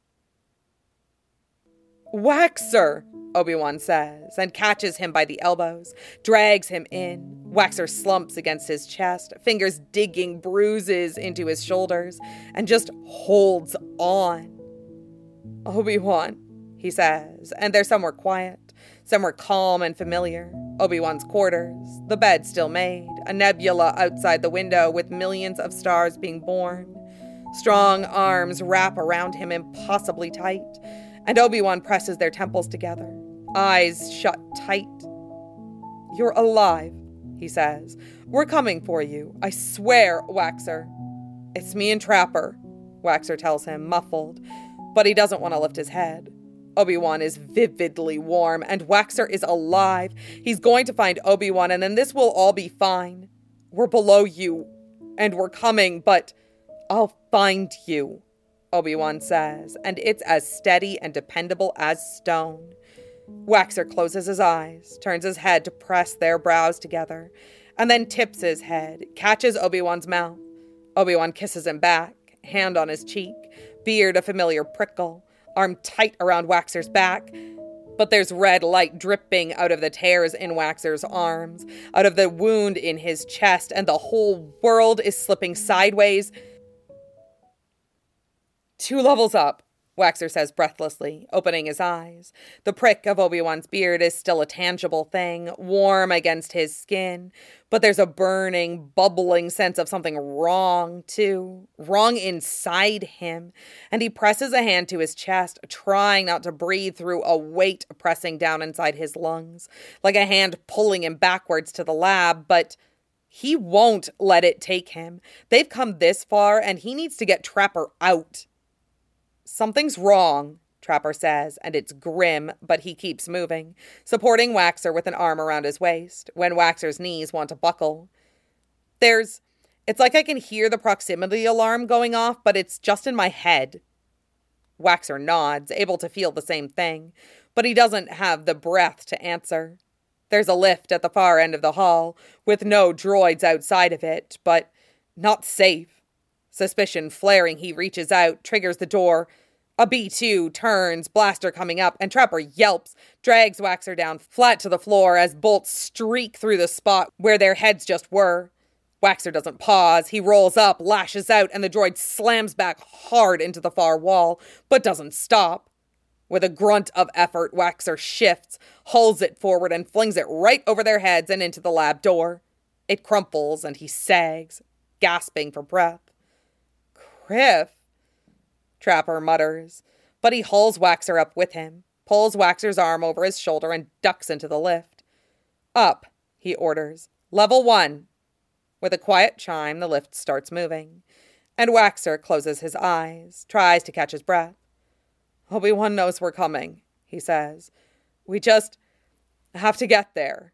Waxer, Obi-Wan says, and catches him by the elbows, drags him in. Waxer slumps against his chest, fingers digging bruises into his shoulders, and just holds on. Obi-Wan, he says, and they're somewhere quiet, somewhere calm and familiar. Obi-Wan's quarters, the bed still made, a nebula outside the window with millions of stars being born. Strong arms wrap around him impossibly tight, and Obi-Wan presses their temples together, eyes shut tight. You're alive, he says. We're coming for you. I swear, Waxer. It's me and Trapper, Waxer tells him, muffled, but he doesn't want to lift his head. Obi-Wan is vividly warm, and Waxer is alive. He's going to find Obi-Wan, and then this will all be fine. We're below you, and we're coming, but I'll find you, Obi-Wan says, and it's as steady and dependable as stone. Waxer closes his eyes, turns his head to press their brows together, and then tips his head, catches Obi-Wan's mouth. Obi-Wan kisses him back, hand on his cheek, beard a familiar prickle, arm tight around Waxer's back, but there's red light dripping out of the tears in Waxer's arms, out of the wound in his chest, and the whole world is slipping sideways. Two levels up, Waxer says breathlessly, opening his eyes. The prick of Obi-Wan's beard is still a tangible thing, warm against his skin, but there's a burning, bubbling sense of something wrong, too. Wrong inside him. And he presses a hand to his chest, trying not to breathe through a weight pressing down inside his lungs, like a hand pulling him backwards to the lab, but he won't let it take him. They've come this far, and he needs to get Trapper out. Something's wrong, Trapper says, and it's grim, but he keeps moving, supporting Waxer with an arm around his waist, when Waxer's knees want to buckle. There's, it's like I can hear the proximity alarm going off, but it's just in my head. Waxer nods, able to feel the same thing, but he doesn't have the breath to answer. There's a lift at the far end of the hall, with no droids outside of it, but not safe. Suspicion flaring, he reaches out, triggers the door. A B two turns, blaster coming up, and Trapper yelps, drags Waxer down flat to the floor as bolts streak through the spot where their heads just were. Waxer doesn't pause. He rolls up, lashes out, and the droid slams back hard into the far wall, but doesn't stop. With a grunt of effort, Waxer shifts, hulls it forward, and flings it right over their heads and into the lab door. It crumples, and he sags, gasping for breath. Criff, Trapper mutters, but he hauls Waxer up with him, pulls Waxer's arm over his shoulder, and ducks into the lift. Up, he orders. Level one. With a quiet chime, the lift starts moving, and Waxer closes his eyes, tries to catch his breath. Obi-Wan knows we're coming, he says. We just have to get there.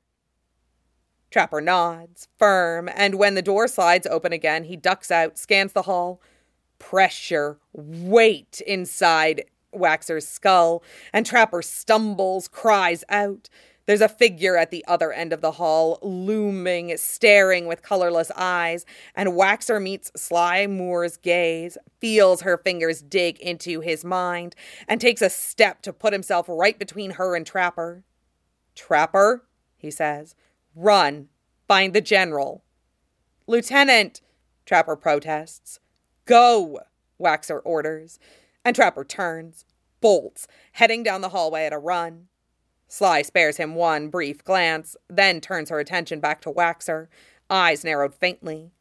Trapper nods, firm, and when the door slides open again, he ducks out, scans the hall. Pressure, weight inside Waxer's skull, and Trapper stumbles, cries out. There's a figure at the other end of the hall, looming, staring with colorless eyes, and Waxer meets Sly Moore's gaze, feels her fingers dig into his mind, and takes a step to put himself right between her and Trapper. Trapper, he says, run, find the general. Lieutenant, Trapper protests. Go, Waxer orders, and Trapper turns, bolts, heading down the hallway at a run. Sly spares him one brief glance, then turns her attention back to Waxer, eyes narrowed faintly.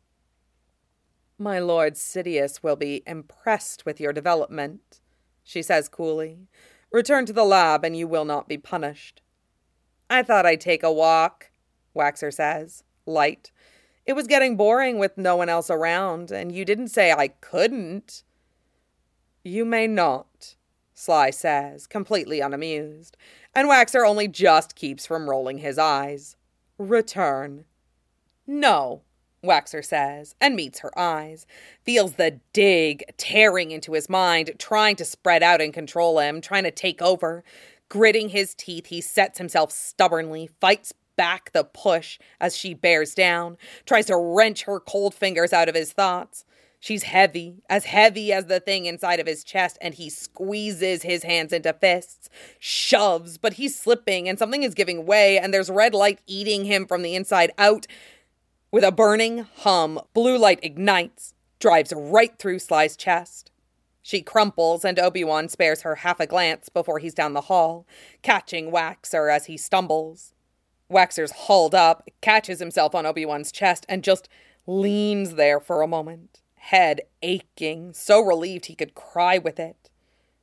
My Lord Sidious will be impressed with your development, she says coolly. Return to the lab and you will not be punished. I thought I'd take a walk, Waxer says, light. It was getting boring with no one else around, and you didn't say I couldn't. You may not, Sly says, completely unamused, and Waxer only just keeps from rolling his eyes. Return. No, Waxer says, and meets her eyes, feels the dig tearing into his mind, trying to spread out and control him, trying to take over. Gritting his teeth, he sets himself stubbornly, fights back the push as she bears down, tries to wrench her cold fingers out of his thoughts. She's heavy, as heavy as the thing inside of his chest, and he squeezes his hands into fists, shoves, but he's slipping, and something is giving way, and there's red light eating him from the inside out. With a burning hum, blue light ignites, drives right through Sly's chest. She crumples, and Obi-Wan spares her half a glance before he's down the hall, catching Waxer as he stumbles. Waxer's hauled up, catches himself on Obi-Wan's chest, and just leans there for a moment, head aching, so relieved he could cry with it.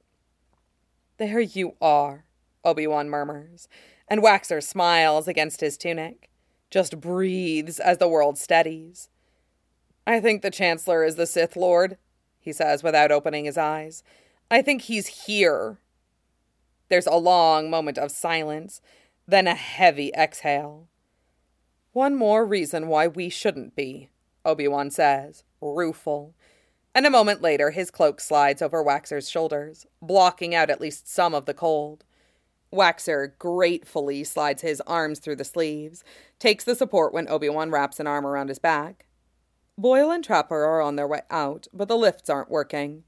There you are, Obi-Wan murmurs, and Waxer smiles against his tunic, just breathes as the world steadies. I think the Chancellor is the Sith Lord, he says without opening his eyes. I think he's here. There's a long moment of silence, then a heavy exhale. One more reason why we shouldn't be, Obi-Wan says, rueful. And a moment later, his cloak slides over Waxer's shoulders, blocking out at least some of the cold. Waxer gratefully slides his arms through the sleeves, takes the support when Obi-Wan wraps an arm around his back. Boyle and Trapper are on their way out, but the lifts aren't working.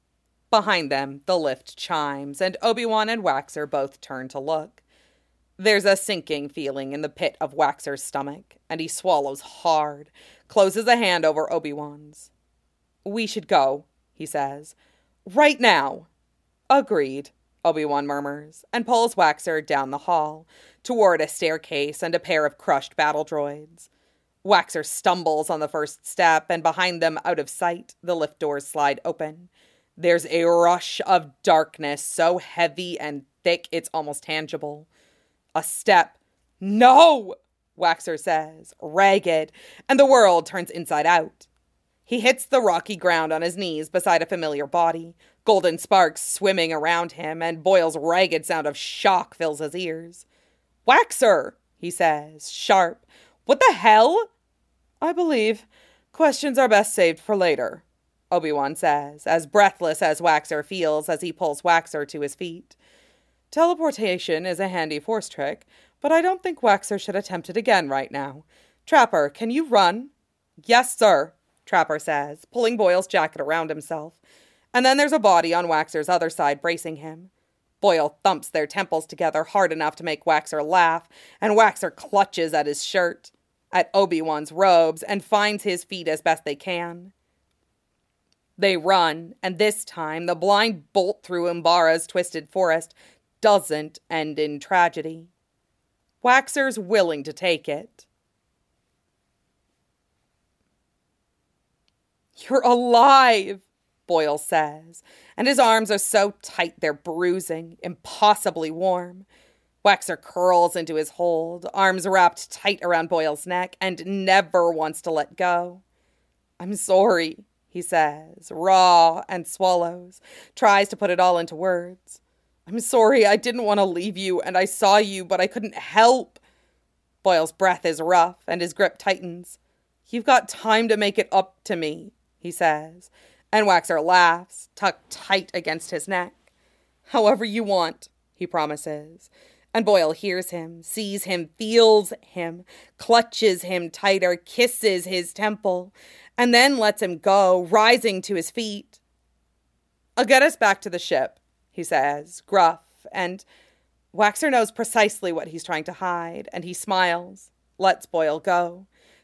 Behind them, the lift chimes, and Obi-Wan and Waxer both turn to look. There's a sinking feeling in the pit of Waxer's stomach, and he swallows hard, closes a hand over Obi-Wan's. We should go, he says. Right now. Agreed, Obi-Wan murmurs, and pulls Waxer down the hall, toward a staircase and a pair of crushed battle droids. Waxer stumbles on the first step, and behind them, out of sight, the lift doors slide open. There's a rush of darkness so heavy and thick it's almost tangible. A step. No! Waxer says, ragged, and the world turns inside out. He hits the rocky ground on his knees beside a familiar body, golden sparks swimming around him, and Boyle's ragged sound of shock fills his ears. Waxer, he says, sharp. What the hell? I believe questions are best saved for later, Obi-Wan says, as breathless as Waxer feels as he pulls Waxer to his feet. Teleportation is a handy force trick, but I don't think Waxer should attempt it again right now. Trapper, can you run? Yes, sir, Trapper says, pulling Boyle's jacket around himself. And then there's a body on Waxer's other side bracing him. Boyle thumps their temples together hard enough to make Waxer laugh, and Waxer clutches at his shirt, at Obi-Wan's robes, and finds his feet as best they can. They run, and this time the blind bolt through Umbara's twisted forest doesn't end in tragedy. Waxer's willing to take it. You're alive, Boyle says, and his arms are so tight they're bruising, impossibly warm. Waxer curls into his hold, arms wrapped tight around Boyle's neck, and never wants to let go. I'm sorry, he says, raw, and swallows, tries to put it all into words. I'm sorry, I didn't want to leave you, and I saw you, but I couldn't help. Boyle's breath is rough, and his grip tightens. You've got time to make it up to me, he says, and Waxer laughs, tucked tight against his neck. However you want, he promises, and Boyle hears him, sees him, feels him, clutches him tighter, kisses his temple, and then lets him go, rising to his feet. I'll get us back to the ship, he says, gruff, and Waxer knows precisely what he's trying to hide, and he smiles, lets Boyle go,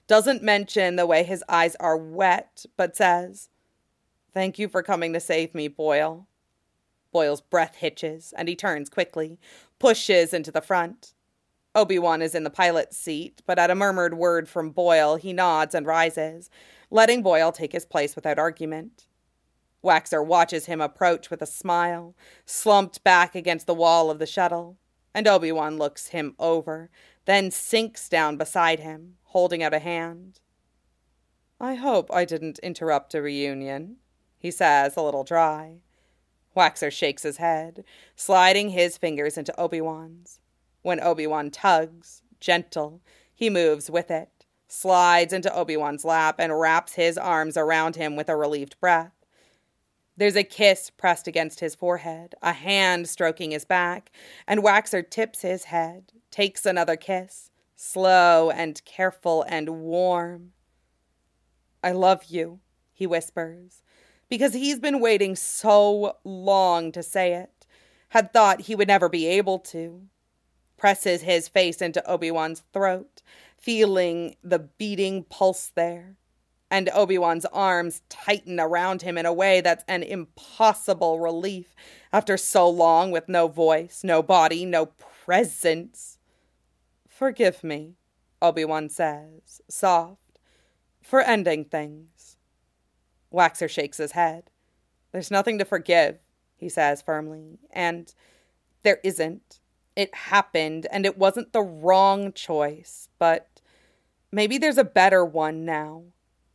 doesn't mention the way his eyes are wet, but says, "Thank you for coming to save me, Boyle." Boyle's breath hitches, and he turns quickly, pushes into the front. Obi-Wan is in the pilot's seat, but at a murmured word from Boyle, he nods and rises, letting Boyle take his place without argument. Waxer watches him approach with a smile, slumped back against the wall of the shuttle, and Obi-Wan looks him over, then sinks down beside him, holding out a hand. "I hope I didn't interrupt a reunion," he says, a little dry. Waxer shakes his head, sliding his fingers into Obi-Wan's. When Obi-Wan tugs, gentle, he moves with it, slides into Obi-Wan's lap, and wraps his arms around him with a relieved breath. There's a kiss pressed against his forehead, a hand stroking his back, and Waxer tips his head, takes another kiss, slow and careful and warm. "I love you," he whispers, because he's been waiting so long to say it, had thought he would never be able to. Presses his face into Obi-Wan's throat, feeling the beating pulse there, and Obi-Wan's arms tighten around him in a way that's an impossible relief after so long with no voice, no body, no presence. "Forgive me," Obi-Wan says, soft, "for ending things." Waxer shakes his head. "There's nothing to forgive," he says firmly, "and there isn't. It happened, and it wasn't the wrong choice, but maybe there's a better one now.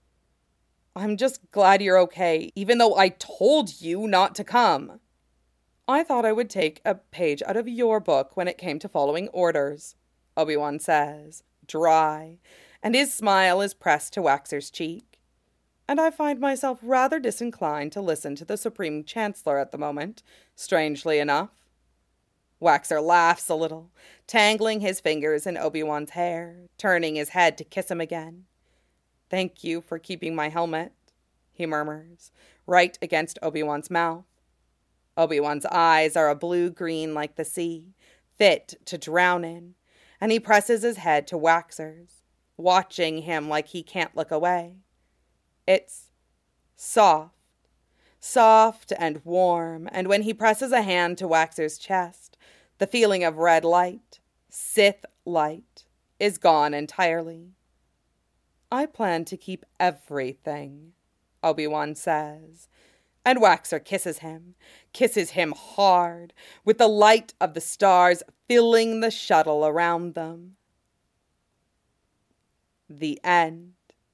I'm just glad you're okay, even though I told you not to come." "I thought I would take a page out of your book when it came to following orders," Obi-Wan says, dry, and his smile is pressed to Waxer's cheek. "And I find myself rather disinclined to listen to the Supreme Chancellor at the moment, strangely enough." Waxer laughs a little, tangling his fingers in Obi-Wan's hair, turning his head to kiss him again. "Thank you for keeping my helmet," he murmurs, right against Obi-Wan's mouth. Obi-Wan's eyes are a blue-green like the sea, fit to drown in, and he presses his head to Waxer's, watching him like he can't look away. It's soft, soft and warm, and when he presses a hand to Waxer's chest, the feeling of red light, Sith light, is gone entirely. "I plan to keep everything," Obi-Wan says, and Waxer kisses him, kisses him hard, with the light of the stars filling the shuttle around them. The end.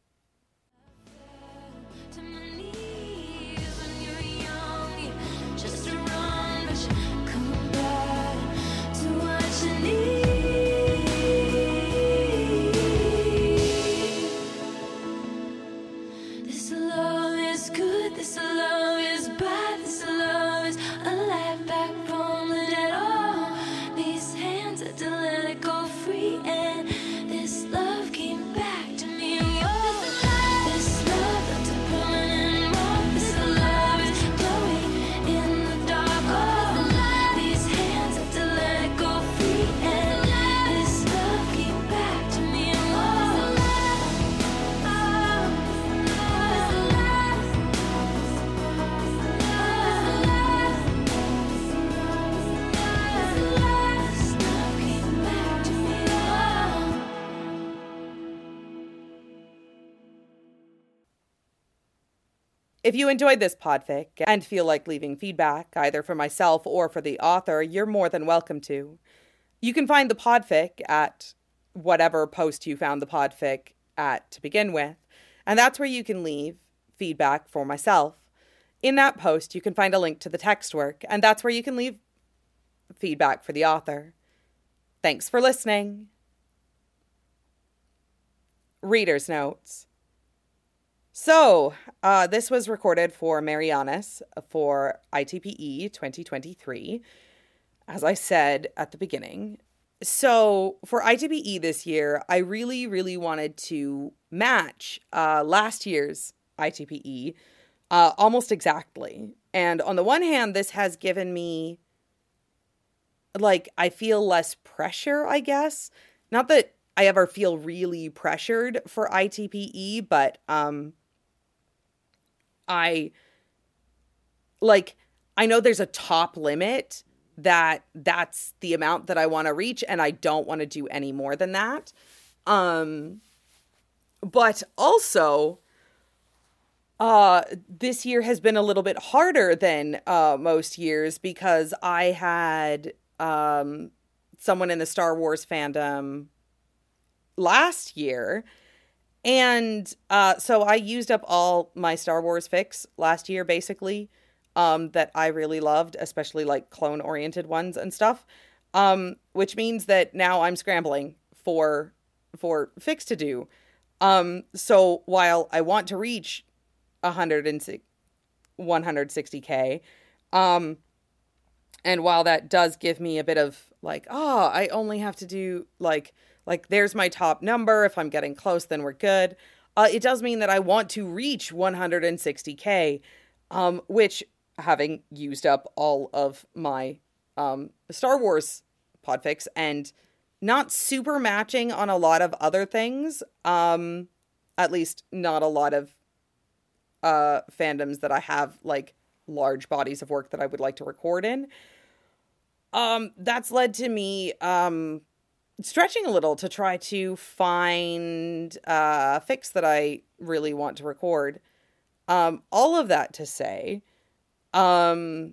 If you enjoyed this podfic and feel like leaving feedback, either for myself or for the author, you're more than welcome to. You can find the podfic at whatever post you found the podfic at to begin with, and that's where you can leave feedback for myself. In that post, you can find a link to the text work, and that's where you can leave feedback for the author. Thanks for listening. Reader's notes. So, uh, this was recorded for Marianas for I T P E twenty twenty-three, as I said at the beginning. So, for I T P E this year, I really, really wanted to match uh, last year's I T P E uh, almost exactly. And on the one hand, this has given me, like, I feel less pressure, I guess. Not that I ever feel really pressured for I T P E, but um, I, like, I know there's a top limit that that's the amount that I want to reach, and I don't want to do any more than that. Um, but also, uh, this year has been a little bit harder than uh, most years because I had um, someone in the Star Wars fandom last year. And uh, so I used up all my Star Wars fics last year, basically, um, that I really loved, especially like clone-oriented ones and stuff, um, which means that now I'm scrambling for for fics to do. Um, so while I want to reach one hundred sixty K, um, and while that does give me a bit of like, oh, I only have to do like, like there's my top number. If I'm getting close, then we're good. Uh, it does mean that I want to reach one hundred sixty K, um, which, having used up all of my um, Star Wars podfics and not super matching on a lot of other things, um, at least not a lot of uh, fandoms that I have like large bodies of work that I would like to record in. Um, that's led to me um, stretching a little to try to find uh, fics that I really want to record. Um, all of that to say, um,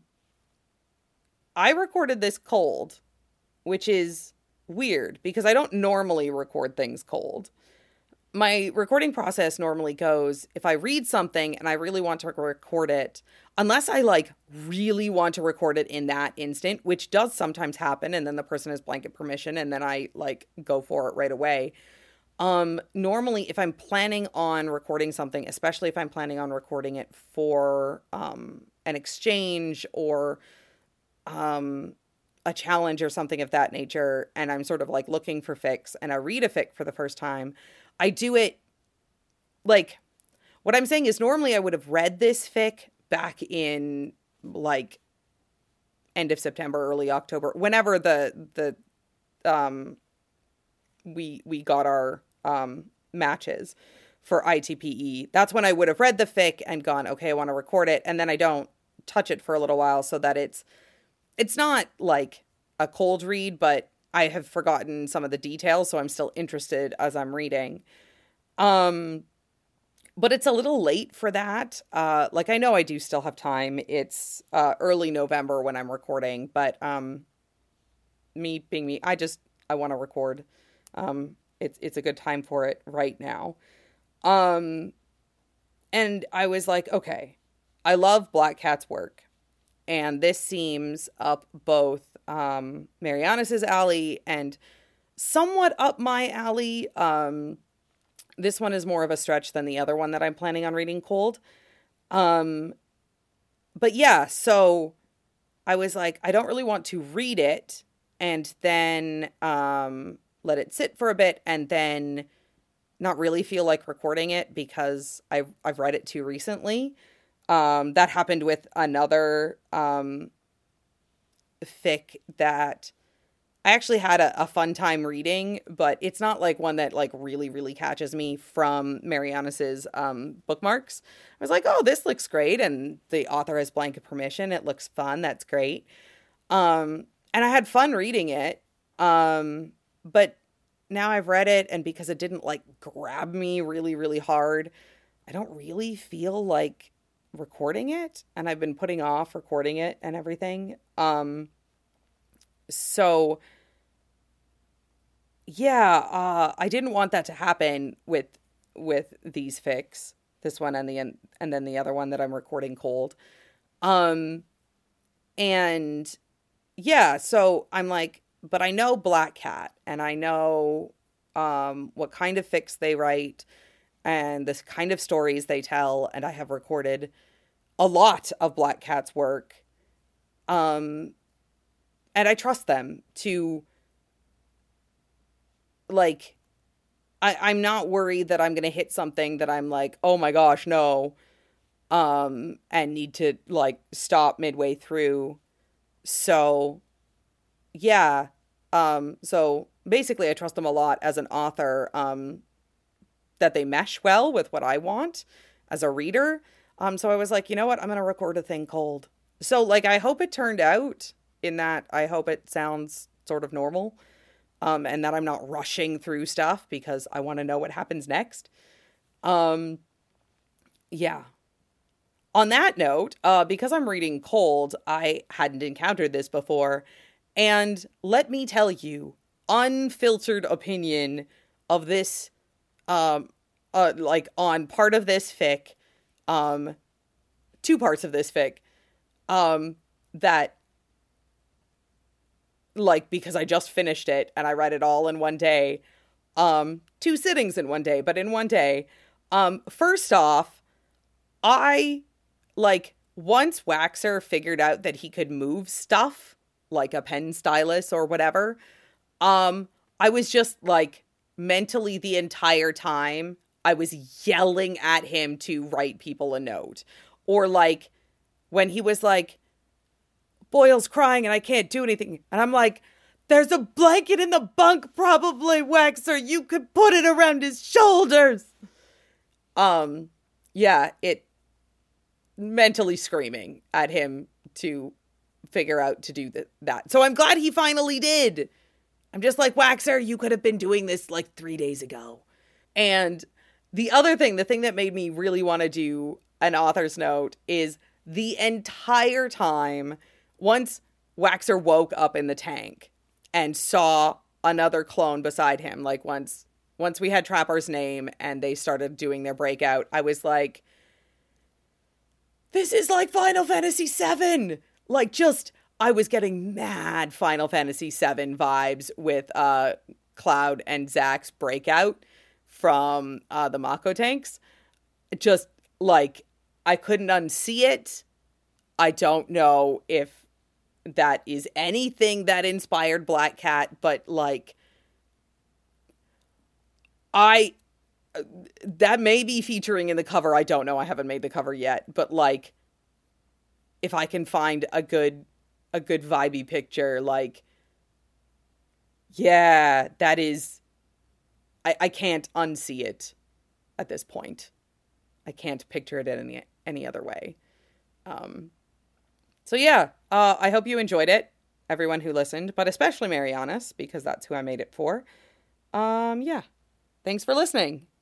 I recorded this cold, which is weird because I don't normally record things cold. My recording process normally goes, if I read something and I really want to record it, unless I like really want to record it in that instant, which does sometimes happen, and then the person has blanket permission and then I like go for it right away. Um, normally if I'm planning on recording something, especially if I'm planning on recording it for um, an exchange or um, a challenge or something of that nature, and I'm sort of like looking for fics and I read a fic for the first time, I do it, like, what I'm saying is normally I would have read this fic back in, like, end of September, early October, whenever the, the, um, we, we got our, um, matches for I T P E. That's when I would have read the fic and gone, okay, I want to record it, and then I don't touch it for a little while so that it's, it's not, like, a cold read, but I have forgotten some of the details, so I'm still interested as I'm reading. Um, but it's a little late for that. Uh, like, I know I do still have time. It's uh, early November when I'm recording, but um, me being me, I just, I want to record. Um, it's, it's a good time for it right now. Um, and I was like, okay, I love Black Cat's work. And this seems up both um, Marianis's alley and somewhat up my alley. Um, this one is more of a stretch than the other one that I'm planning on reading cold. Um, but yeah, so I was like, I don't really want to read it and then um, let it sit for a bit and then not really feel like recording it because I've, I've read it too recently. Um, that happened with another um, fic that I actually had a, a fun time reading, but it's not like one that like really, really catches me from Marianis's um, bookmarks. I was like, oh, this looks great. And the author has blanket permission. It looks fun. That's great. Um, and I had fun reading it. Um, but now I've read it, and because it didn't like grab me really, really hard, I don't really feel like recording it, and I've been putting off recording it and everything. Um, so yeah, uh, I didn't want that to happen with, with these fics, this one and the, and then the other one that I'm recording cold. Um, and yeah, so I'm like, but I know Black Cat and I know, um, what kind of fics they write and this kind of stories they tell, and I have recorded a lot of Black Cat's work. Um, and I trust them to, like, I, I'm not worried that I'm going to hit something that I'm like, oh my gosh, no, um, and need to, like, stop midway through. So, yeah, Um, so basically I trust them a lot as an author, um, that they mesh well with what I want as a reader. Um, so I was like, you know what? I'm going to record a thing cold. So like, I hope it turned out in that I hope it sounds sort of normal. Um, and that I'm not rushing through stuff because I want to know what happens next. Um, yeah. On that note, uh, because I'm reading cold, I hadn't encountered this before. And let me tell you, unfiltered opinion of this, um, uh, like on part of this fic, um, two parts of this fic, um, that, like, because I just finished it and I read it all in one day, um, two sittings in one day, but in one day, um, first off, I, like, once Waxer figured out that he could move stuff, like a pen stylus or whatever, um, I was just, like, mentally the entire time, I was yelling at him to write people a note. Or, like, when he was like, Boyle's crying and I can't do anything. And I'm like, there's a blanket in the bunk probably, Waxer. You could put it around his shoulders. Um, yeah, it mentally screaming at him to figure out to do th- that. So I'm glad he finally did. I'm just like, Waxer, you could have been doing this like three days ago. And the other thing, the thing that made me really want to do an author's note is the entire time, once Waxer woke up in the tank and saw another clone beside him, like once once we had Trapper's name and they started doing their breakout, I was like, this is like Final Fantasy seven. Like, just, I was getting mad Final Fantasy seven vibes with uh, Cloud and Zack's breakout from uh, the Mako tanks. Just, like, I couldn't unsee it. I don't know if that is anything that inspired Black Cat, but, like, I, that may be featuring in the cover. I don't know. I haven't made the cover yet, but, like, if I can find a good, a good vibey picture, like, yeah, that is, I, I can't unsee it at this point. I can't picture it in any, any other way. Um, so yeah, uh, I hope you enjoyed it, everyone who listened, but especially Marianas, because that's who I made it for. Um, yeah. Thanks for listening.